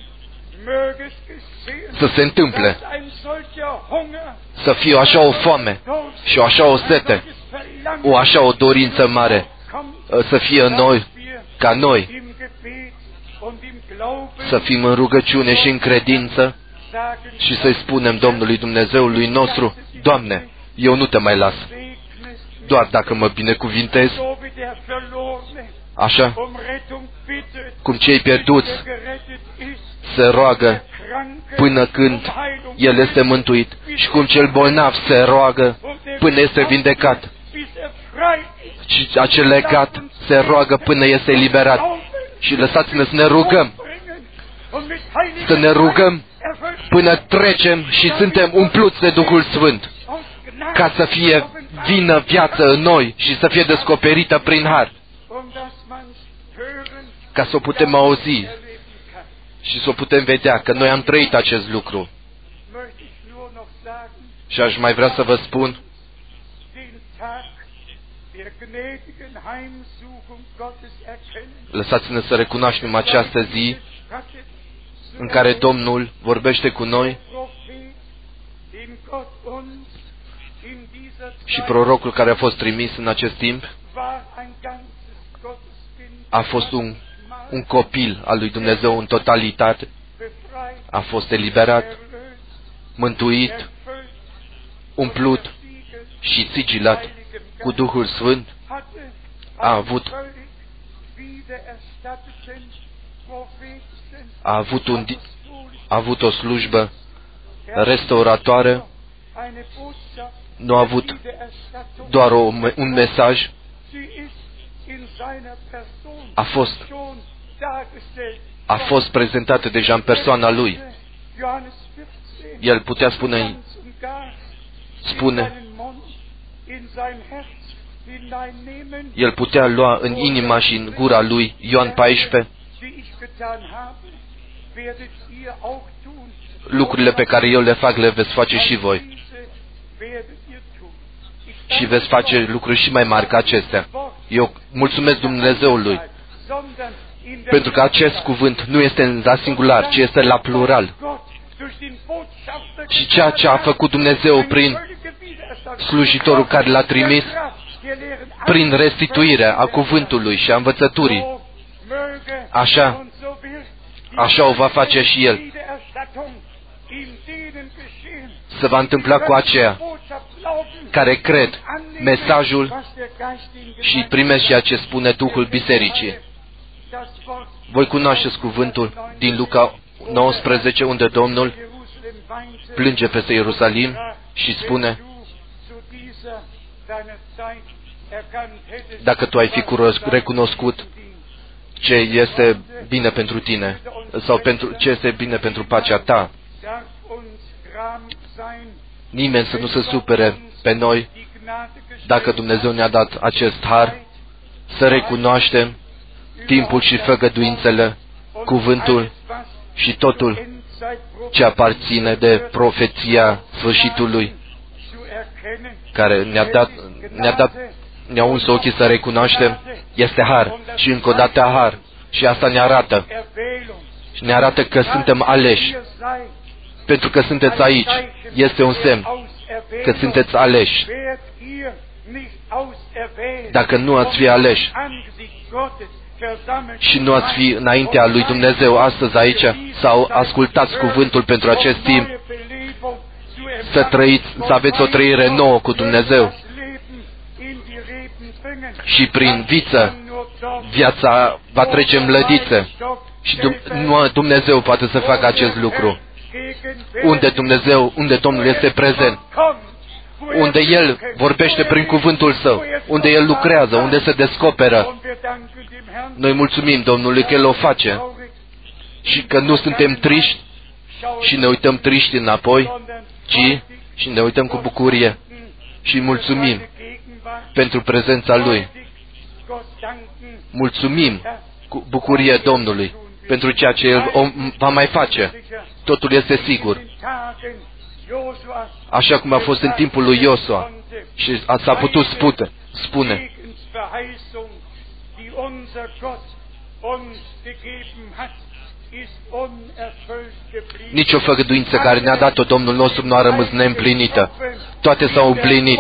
Să se întâmple, să fie așa o foame și așa o sete, așa o dorință mare, să fie în noi, ca noi să fim în rugăciune și în credință și să-i spunem Domnului Dumnezeului nostru: Doamne, eu nu te mai las, doar dacă mă binecuvintezi, așa cum cei pierduți se roagă până când el este mântuit și cum cel bolnav se roagă până este vindecat și acel legat se roagă până este eliberat. Și lăsați-ne să ne rugăm, să ne rugăm până trecem și suntem umpluți de Duhul Sfânt, ca să fie vină viață în noi și să fie descoperită prin har, ca să o putem auzi și să o putem vedea, că noi am trăit acest lucru. Și aș mai vrea să vă spun, lăsați-ne să recunoaștem această zi în care Domnul vorbește cu noi și prorocul care a fost trimis în acest timp a fost un copil al lui Dumnezeu în totalitate, a fost eliberat, mântuit, umplut și sigilat cu Duhul Sfânt, a avut o slujbă restauratoare, nu a avut doar un mesaj, a fost prezentată deja în persoana lui. El putea spune, el putea lua în inima și în gura lui, Ioan 14, lucrurile pe care eu le fac, le veți face și voi. Și veți face lucruri și mai mari ca acestea. Eu mulțumesc Dumnezeului, pentru că acest cuvânt nu este la singular, ci este la plural. Și ceea ce a făcut Dumnezeu prin slujitorul care l-a trimis, prin restituirea a cuvântului și a învățăturii, așa o va face și El. Se va întâmpla cu aceia care cred mesajul și primesc ceea ce spune Duhul Bisericii. Voi cunoașteți cuvântul din Luca 19, unde Domnul plânge peste Ierusalim și spune, dacă tu ai fi recunoscut ce este bine pentru tine sau ce este bine pentru pacea ta, nimeni să nu se supere pe noi dacă Dumnezeu ne-a dat acest har, să recunoaștem timpul și făgăduințele, cuvântul și totul ce aparține de profeția sfârșitului, care ne-a uns ochii să recunoaștem, este har și încă o dată har. Și asta ne arată. Și ne arată că suntem aleși. Pentru că sunteți aici, este un semn că sunteți aleși. Dacă nu ați fi aleși și nu ați fi înaintea lui Dumnezeu astăzi aici, sau ascultați cuvântul pentru acest timp, să aveți o trăire nouă cu Dumnezeu. Și prin viță, viața va trece în mlădiță. Și nu Dumnezeu poate să facă acest lucru. Unde Domnul este prezent, unde El vorbește prin cuvântul Său, unde El lucrează, unde se descoperă. Noi mulțumim Domnului că El o face și că nu suntem triști și ne uităm triști înapoi, ci și ne uităm cu bucurie și mulțumim pentru prezența Lui. Mulțumim cu bucurie Domnului pentru ceea ce El va mai face. Totul este sigur. Așa cum a fost în timpul lui Iosua. Și s-a putut spune. Nici o făgăduință care ne-a dat-o Domnul nostru nu a rămas neîmplinită. Toate s-au împlinit.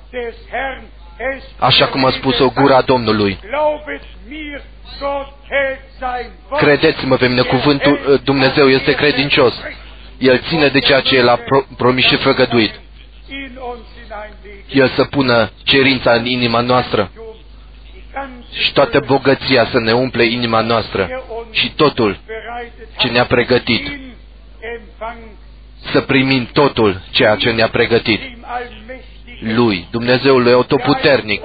Așa cum a spus-o gura Domnului. Credeți-mă pe mine, cuvântul Dumnezeu este credincios. El ține de ceea ce El a promis și făgăduit. El să pună cerința în inima noastră și toată bogăția să ne umple inima noastră și totul ce ne-a pregătit. Să primim totul ceea ce ne-a pregătit. Lui, Dumnezeului autoputernic,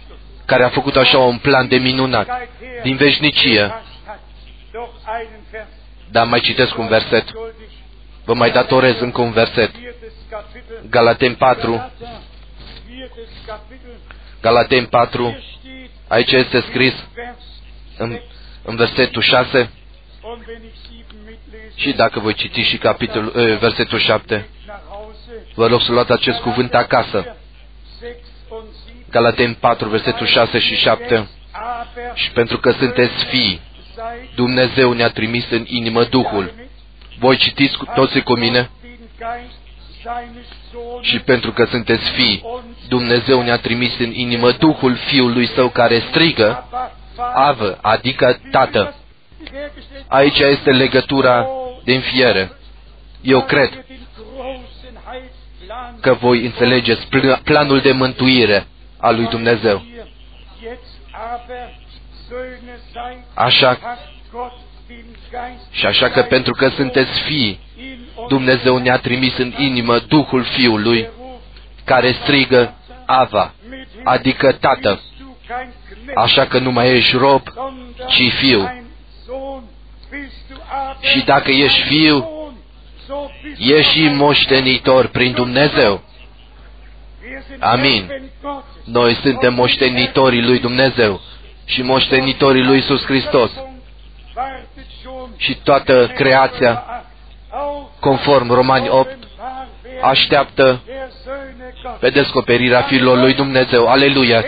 care a făcut așa un plan de minunat din veșnicie. Dar mai citesc un verset. Vă mai datorez încă un verset. Galateni 4. Galateni 4. Aici este scris în versetul 6. Și dacă voi citi și versetul 7, vă rog să luați acest cuvânt acasă. Galateni 4, versetul 6 și 7. Și pentru că sunteți fii, Dumnezeu ne-a trimis în inimă Duhul. Voi citiți toți cu mine? Și pentru că sunteți fii, Dumnezeu ne-a trimis în inimă Duhul Fiului Său care strigă, Avă, adică Tată. Aici este legătura de înfiere. Eu cred că voi înțelegeți planul de mântuire al lui Dumnezeu. Așa că pentru că sunteți fii, Dumnezeu ne-a trimis în inimă Duhul Fiului care strigă Ava, adică Tată. Așa că nu mai ești rob, ci fiu. Și dacă ești fiu, ești și moștenitor prin Dumnezeu. Amin. Noi suntem moștenitorii lui Dumnezeu și moștenitorii lui Iisus Hristos. Și toată creația, conform Romani 8, așteaptă pe descoperirea fiilor lui Dumnezeu. Aleluia!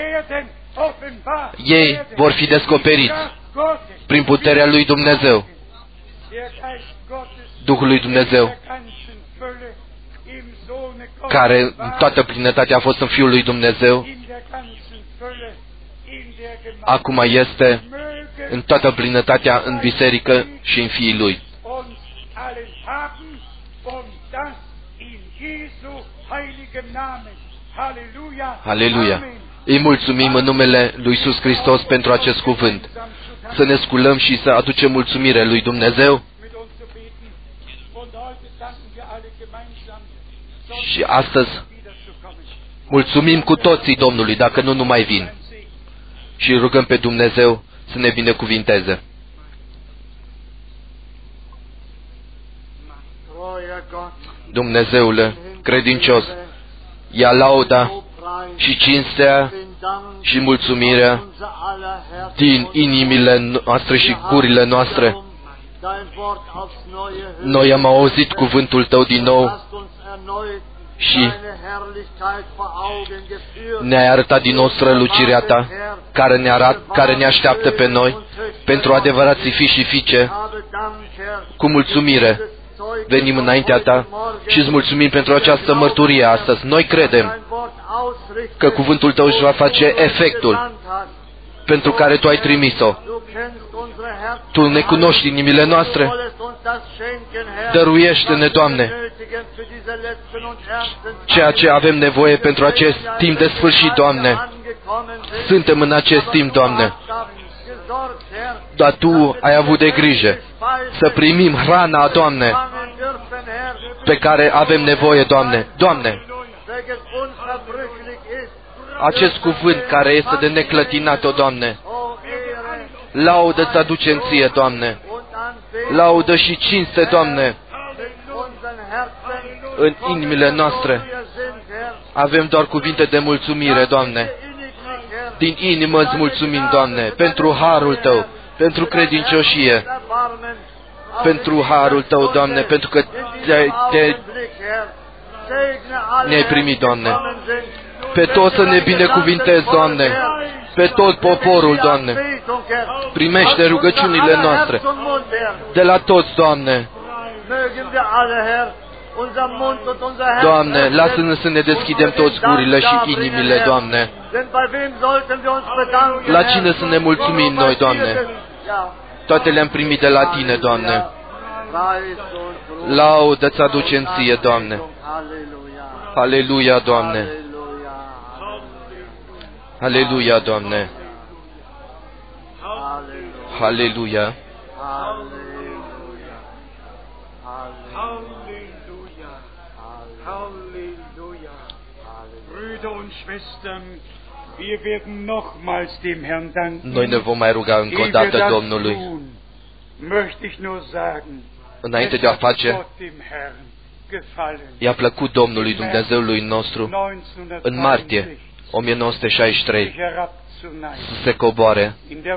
Ei vor fi descoperiți prin puterea lui Dumnezeu. Duhul lui Dumnezeu, care în toată plinătatea a fost în Fiul lui Dumnezeu, acum este în toată plinătatea în biserică și în fiii lui. Aleluia! Îi mulțumim în numele lui Iisus Hristos pentru acest cuvânt. Să ne sculăm și să aducem mulțumire lui Dumnezeu. Și astăzi mulțumim cu toții Domnului, dacă nu mai vin. Și rugăm pe Dumnezeu să ne binecuvinteze. Dumnezeule credincios, ia lauda și cinstea și mulțumirea din inimile noastre și gurile noastre. Noi am auzit cuvântul Tău din nou și ne-ai arătat din nou strălucirea Ta, care ne așteaptă pe noi pentru adevărații fii și fiice. Cu mulțumire venim înaintea Ta și îți mulțumim pentru această mărturie astăzi. Noi credem că cuvântul Tău își va face efectul pentru care Tu ai trimis-o. Tu ne cunoști inimile noastre. Dăruiește-ne, Doamne, ceea ce avem nevoie pentru acest timp de sfârșit, Doamne. Suntem în acest timp, Doamne. Dar Tu ai avut de grijă să primim hrana, Doamne, pe care avem nevoie, Doamne. Doamne, acest cuvânt care este de neclătinat, o Doamne, laudă-ți aducem Ție, Doamne. Laudă și cinste, Doamne, în inimile noastre. Avem doar cuvinte de mulțumire, Doamne. Din inimă îți mulțumim, Doamne, pentru harul Tău, pentru credincioșie, pentru harul Tău, Doamne, pentru că ne-ai primit, Doamne. Pe toți să ne binecuvintezi, Doamne, pe tot poporul, Doamne. Primește rugăciunile noastre de la toți, Doamne. Doamne, lasă-ne să ne deschidem toți gurile și inimile, Doamne. La cine să ne mulțumim noi, Doamne? Toate le-am primit de la Tine, Doamne. Laudă-ți aducem Ție, Doamne. Aleluia, Doamne. Aleluia, Doamne. Aleluia. Noi ne vom mai ruga încă o dată Domnului. înainte de a face, i-a plăcut Domnului Dumnezeului nostru în martie 1963 să se coboare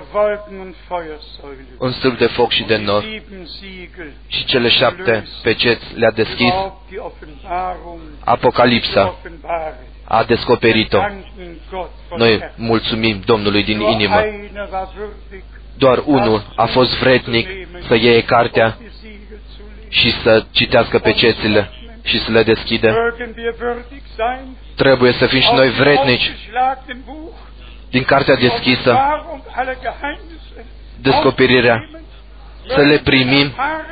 în stâlp de foc și de nor și cele 7 peceți le-a deschis. Apocalipsa a descoperit-o. Noi mulțumim Domnului din inimă. Doar unul a fost vrednic să iei cartea și să citească pecețile și să le deschide. Trebuie să fim și noi vrednici din cartea deschisă, descoperirea, să le primim,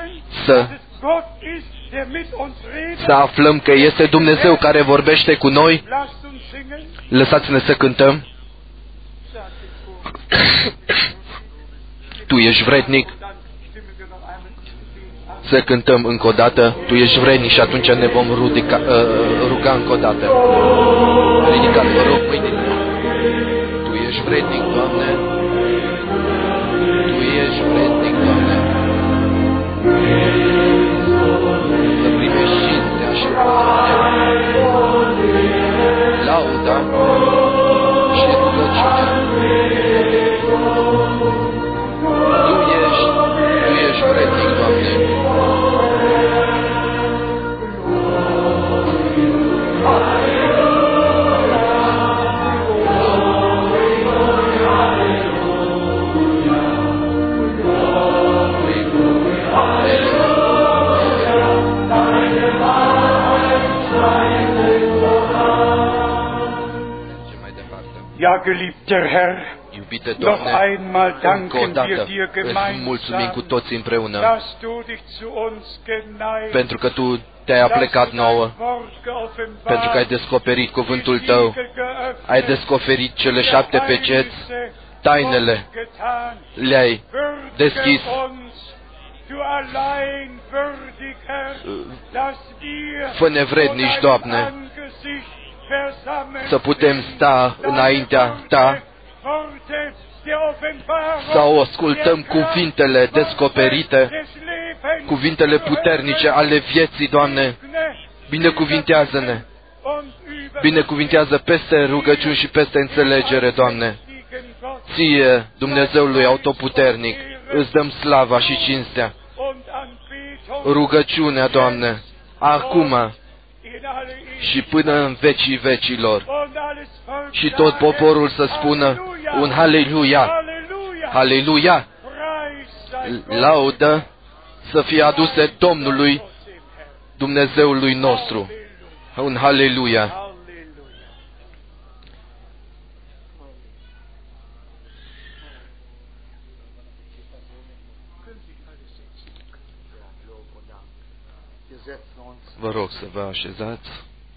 să aflăm că este Dumnezeu care vorbește cu noi. Lăsați-ne să cântăm. Tu ești vrednic. Să cântăm încă o dată. Tu ești vrednic și atunci ne vom ruga încă o dată. Ridicați, vă rog, mâinile. Tu ești vrednic, Doamne. Tu ești vrednic, Doamne. Să primești cinstea și lauda și rugăciunea. Tu ești vrednic, Doamne. Ja, geliebter Herr, Iubite noch Doamne, einmal încă o danken wir dată dir îți mulțumim cu gemeinsam, toți împreună, dass du dich zu uns geneigt, pentru că Tu te-ai aplecat nouă, pentru că ai descoperit cuvântul Tău, ai descoperit cele 7 peceți, tainele le-ai deschis. Fă-ne vrednici, Doamne, să putem sta înaintea Ta, să ascultăm cuvintele descoperite, cuvintele puternice ale vieții, Doamne. Binecuvintează-ne, binecuvintează peste rugăciuni și peste înțelegere, Doamne. Ție, Dumnezeului autoputernic, îți dăm slava și cinstea. Rugăciunea, Doamne, acum și până în vecii vecilor. Și tot poporul să spună un Haleluia, Haleluia, laudă să fie aduse Domnului, Dumnezeului nostru. Un Haleluia. Vă rog să vă așezați.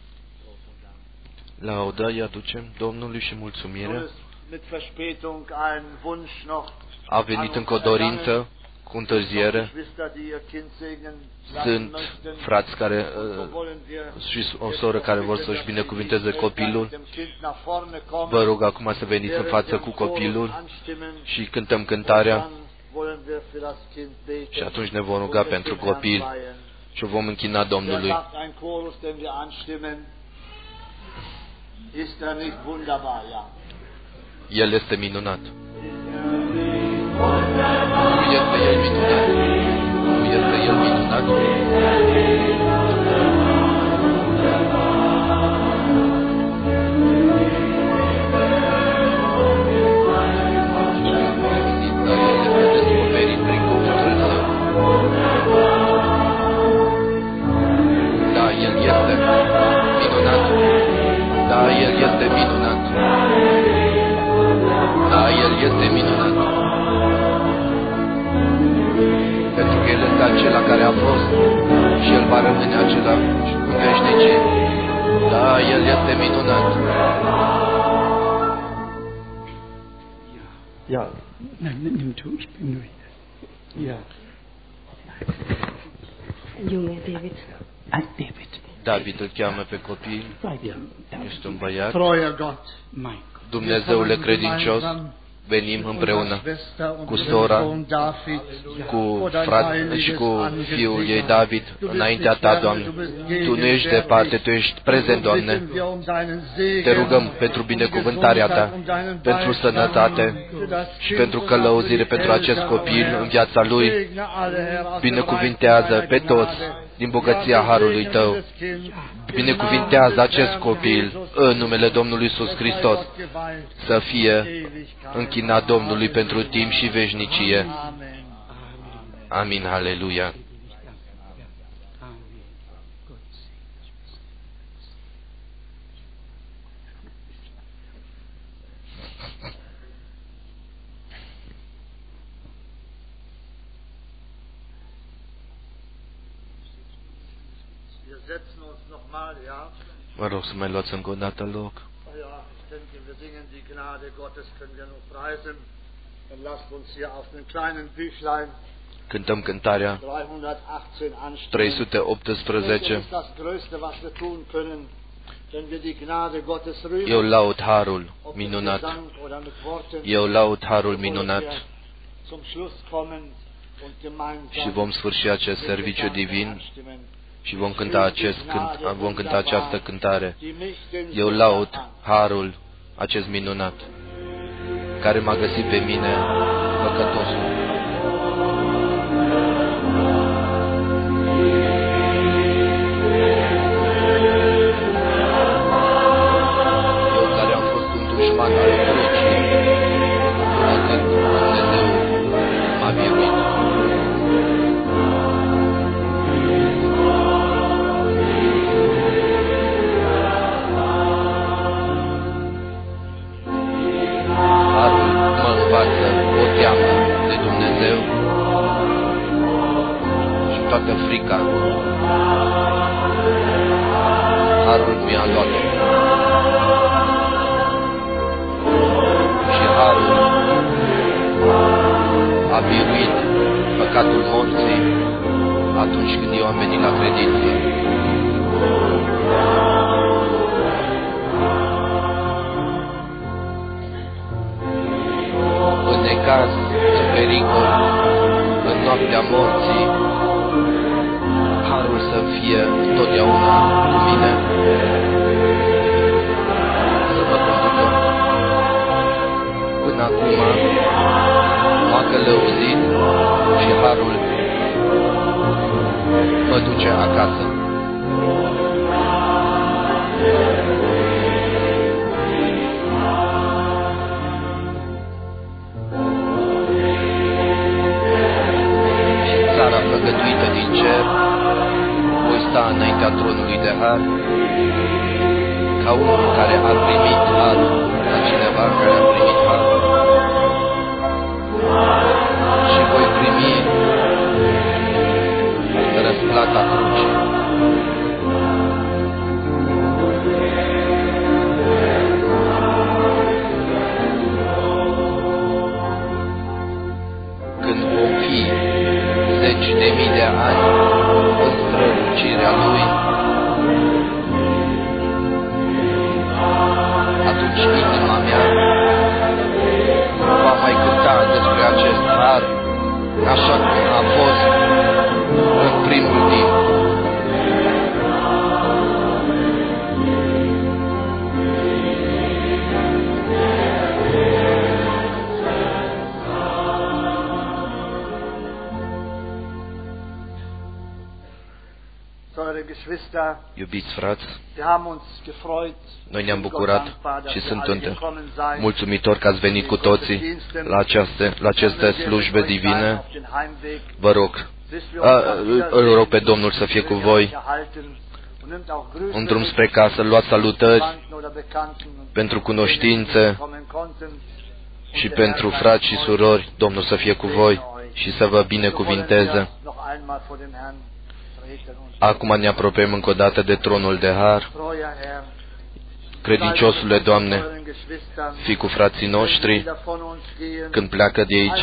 Laudă îi aducem Domnului și mulțumire. A venit încă o dorință cu întârziere. Sunt frați care și o soră care vor să-și binecuvinteze copilul. Vă rog acum să veniți în față cu copilul și cântăm cântarea și atunci ne vom ruga pentru copil și o vom închina Domnului. El este minunat. Nu este El minunat? Nu este El minunat? Da, El este minunat. Da, El este minunat. Da, El este minunat. Pentru că El este acela care a fost și El va rămâne acela și cu veșnicie. Da, El este minunat. Ja, nimm du, ich bin nur hier. Ja. Junge David. David. David îl cheamă pe copil. Este un băiat. Treuer Gott, mein Gott. Dumnezeule credincios, venim împreună cu sora, cu fratele și cu fiul ei David, înaintea Ta, Doamne. Tu nu ești departe, Tu ești prezent, Doamne. Te rugăm pentru binecuvântarea Ta, pentru sănătate și pentru călăuzire pentru acest copil în viața lui. Binecuvintează pe toți din bogăția harului Tău. Binecuvintează acest copil în numele Domnului Iisus Hristos, să fie închinat Domnului pentru timp și veșnicie. Amin, aleluia. Vă rog să mai luați încă o dată loc. Cântăm cântarea 318. Eu laud harul minunat. Eu laud harul minunat. Și vom sfârși acest serviciu divin și vom cânta această cântare. Eu laud harul acest minunat, care m-a găsit pe mine, păcătosul. Eu care am fost un dușman al crucii, atât Dumnezeu m-a biruit. O teamă de Dumnezeu și toată frica. Harul mi-a luat-o. Și harul a biruit păcatul morții atunci când eu am venit la credință. În necaz, în pericol, în noaptea morții, harul să fie totdeauna cu mine, să mă conducă. Până acum m-a călăuzit și harul mă duce acasă. Țara făgăduită din cer, voi sta înaintea tronului de har, ca unul care a primit harul, ca cineva care a primit harul. Și voi primi răsplata crucii. Când vom fi 10.000 de ani în strălucirea Lui, atunci inima mea va mai cânta despre acest har, așa cum a fost în primul timp. Iubiți frați, noi ne-am bucurat și suntem mulțumitori că ați venit cu toții la aceste slujbe divine. Vă rog, îl rog pe Domnul să fie cu voi. În drum spre casă, luați salutări pentru cunoștințe și pentru frați și surori. Domnul să fie cu voi și să vă binecuvinteze. Acum ne apropiem încă o dată de tronul de har. Credinciosule, Doamne, fii cu frații noștri când pleacă de aici.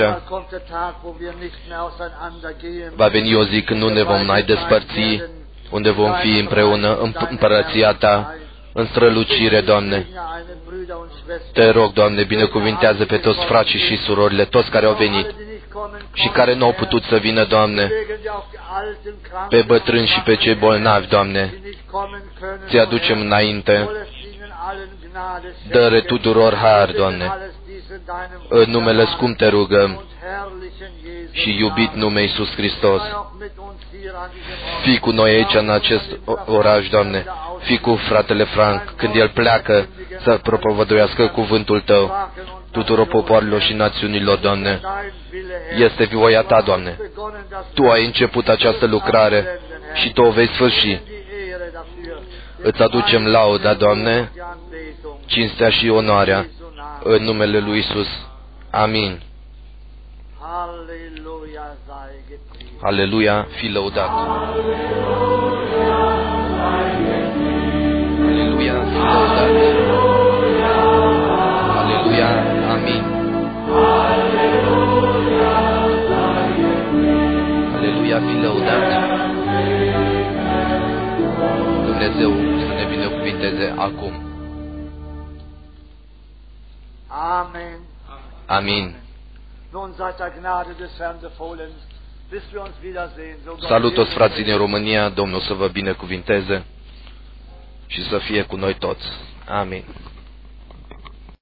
Va veni o zi când nu ne vom mai despărți, unde vom fi împreună în împărăția Ta, în strălucire, Doamne. Te rog, Doamne, binecuvintează pe toți frații și surorile, toți care au venit și care nu au putut să vină, Doamne, pe bătrâni și pe cei bolnavi, Doamne. Ți aducem înainte. Dă-le tuturor har, Doamne. În numele scump te rugăm și iubit nume Iisus Hristos. Fii cu noi aici în acest oraș, Doamne. Fii cu fratele Frank când el pleacă să propovăduiască cuvântul Tău tuturor popoarelor și națiunilor, Doamne. Este voia Ta, Doamne. Tu ai început această lucrare și Tu o vei sfârși. Îți aducem lauda, Doamne, cinstea și onoarea în numele lui Iisus. Amin. Aleluia, fi lăudat. Aleluia, fi lăudat. Aleluia, amin. Aleluia, fi lăudat. Dumnezeu să ne binecuvinteze acum. Amen. Amin. Nun seid der Gnade des Herrn befohlen, bis wir uns wiedersehen. Salut toți frații din România, Domnul să vă binecuvinteze și să fie cu noi toți. Amin.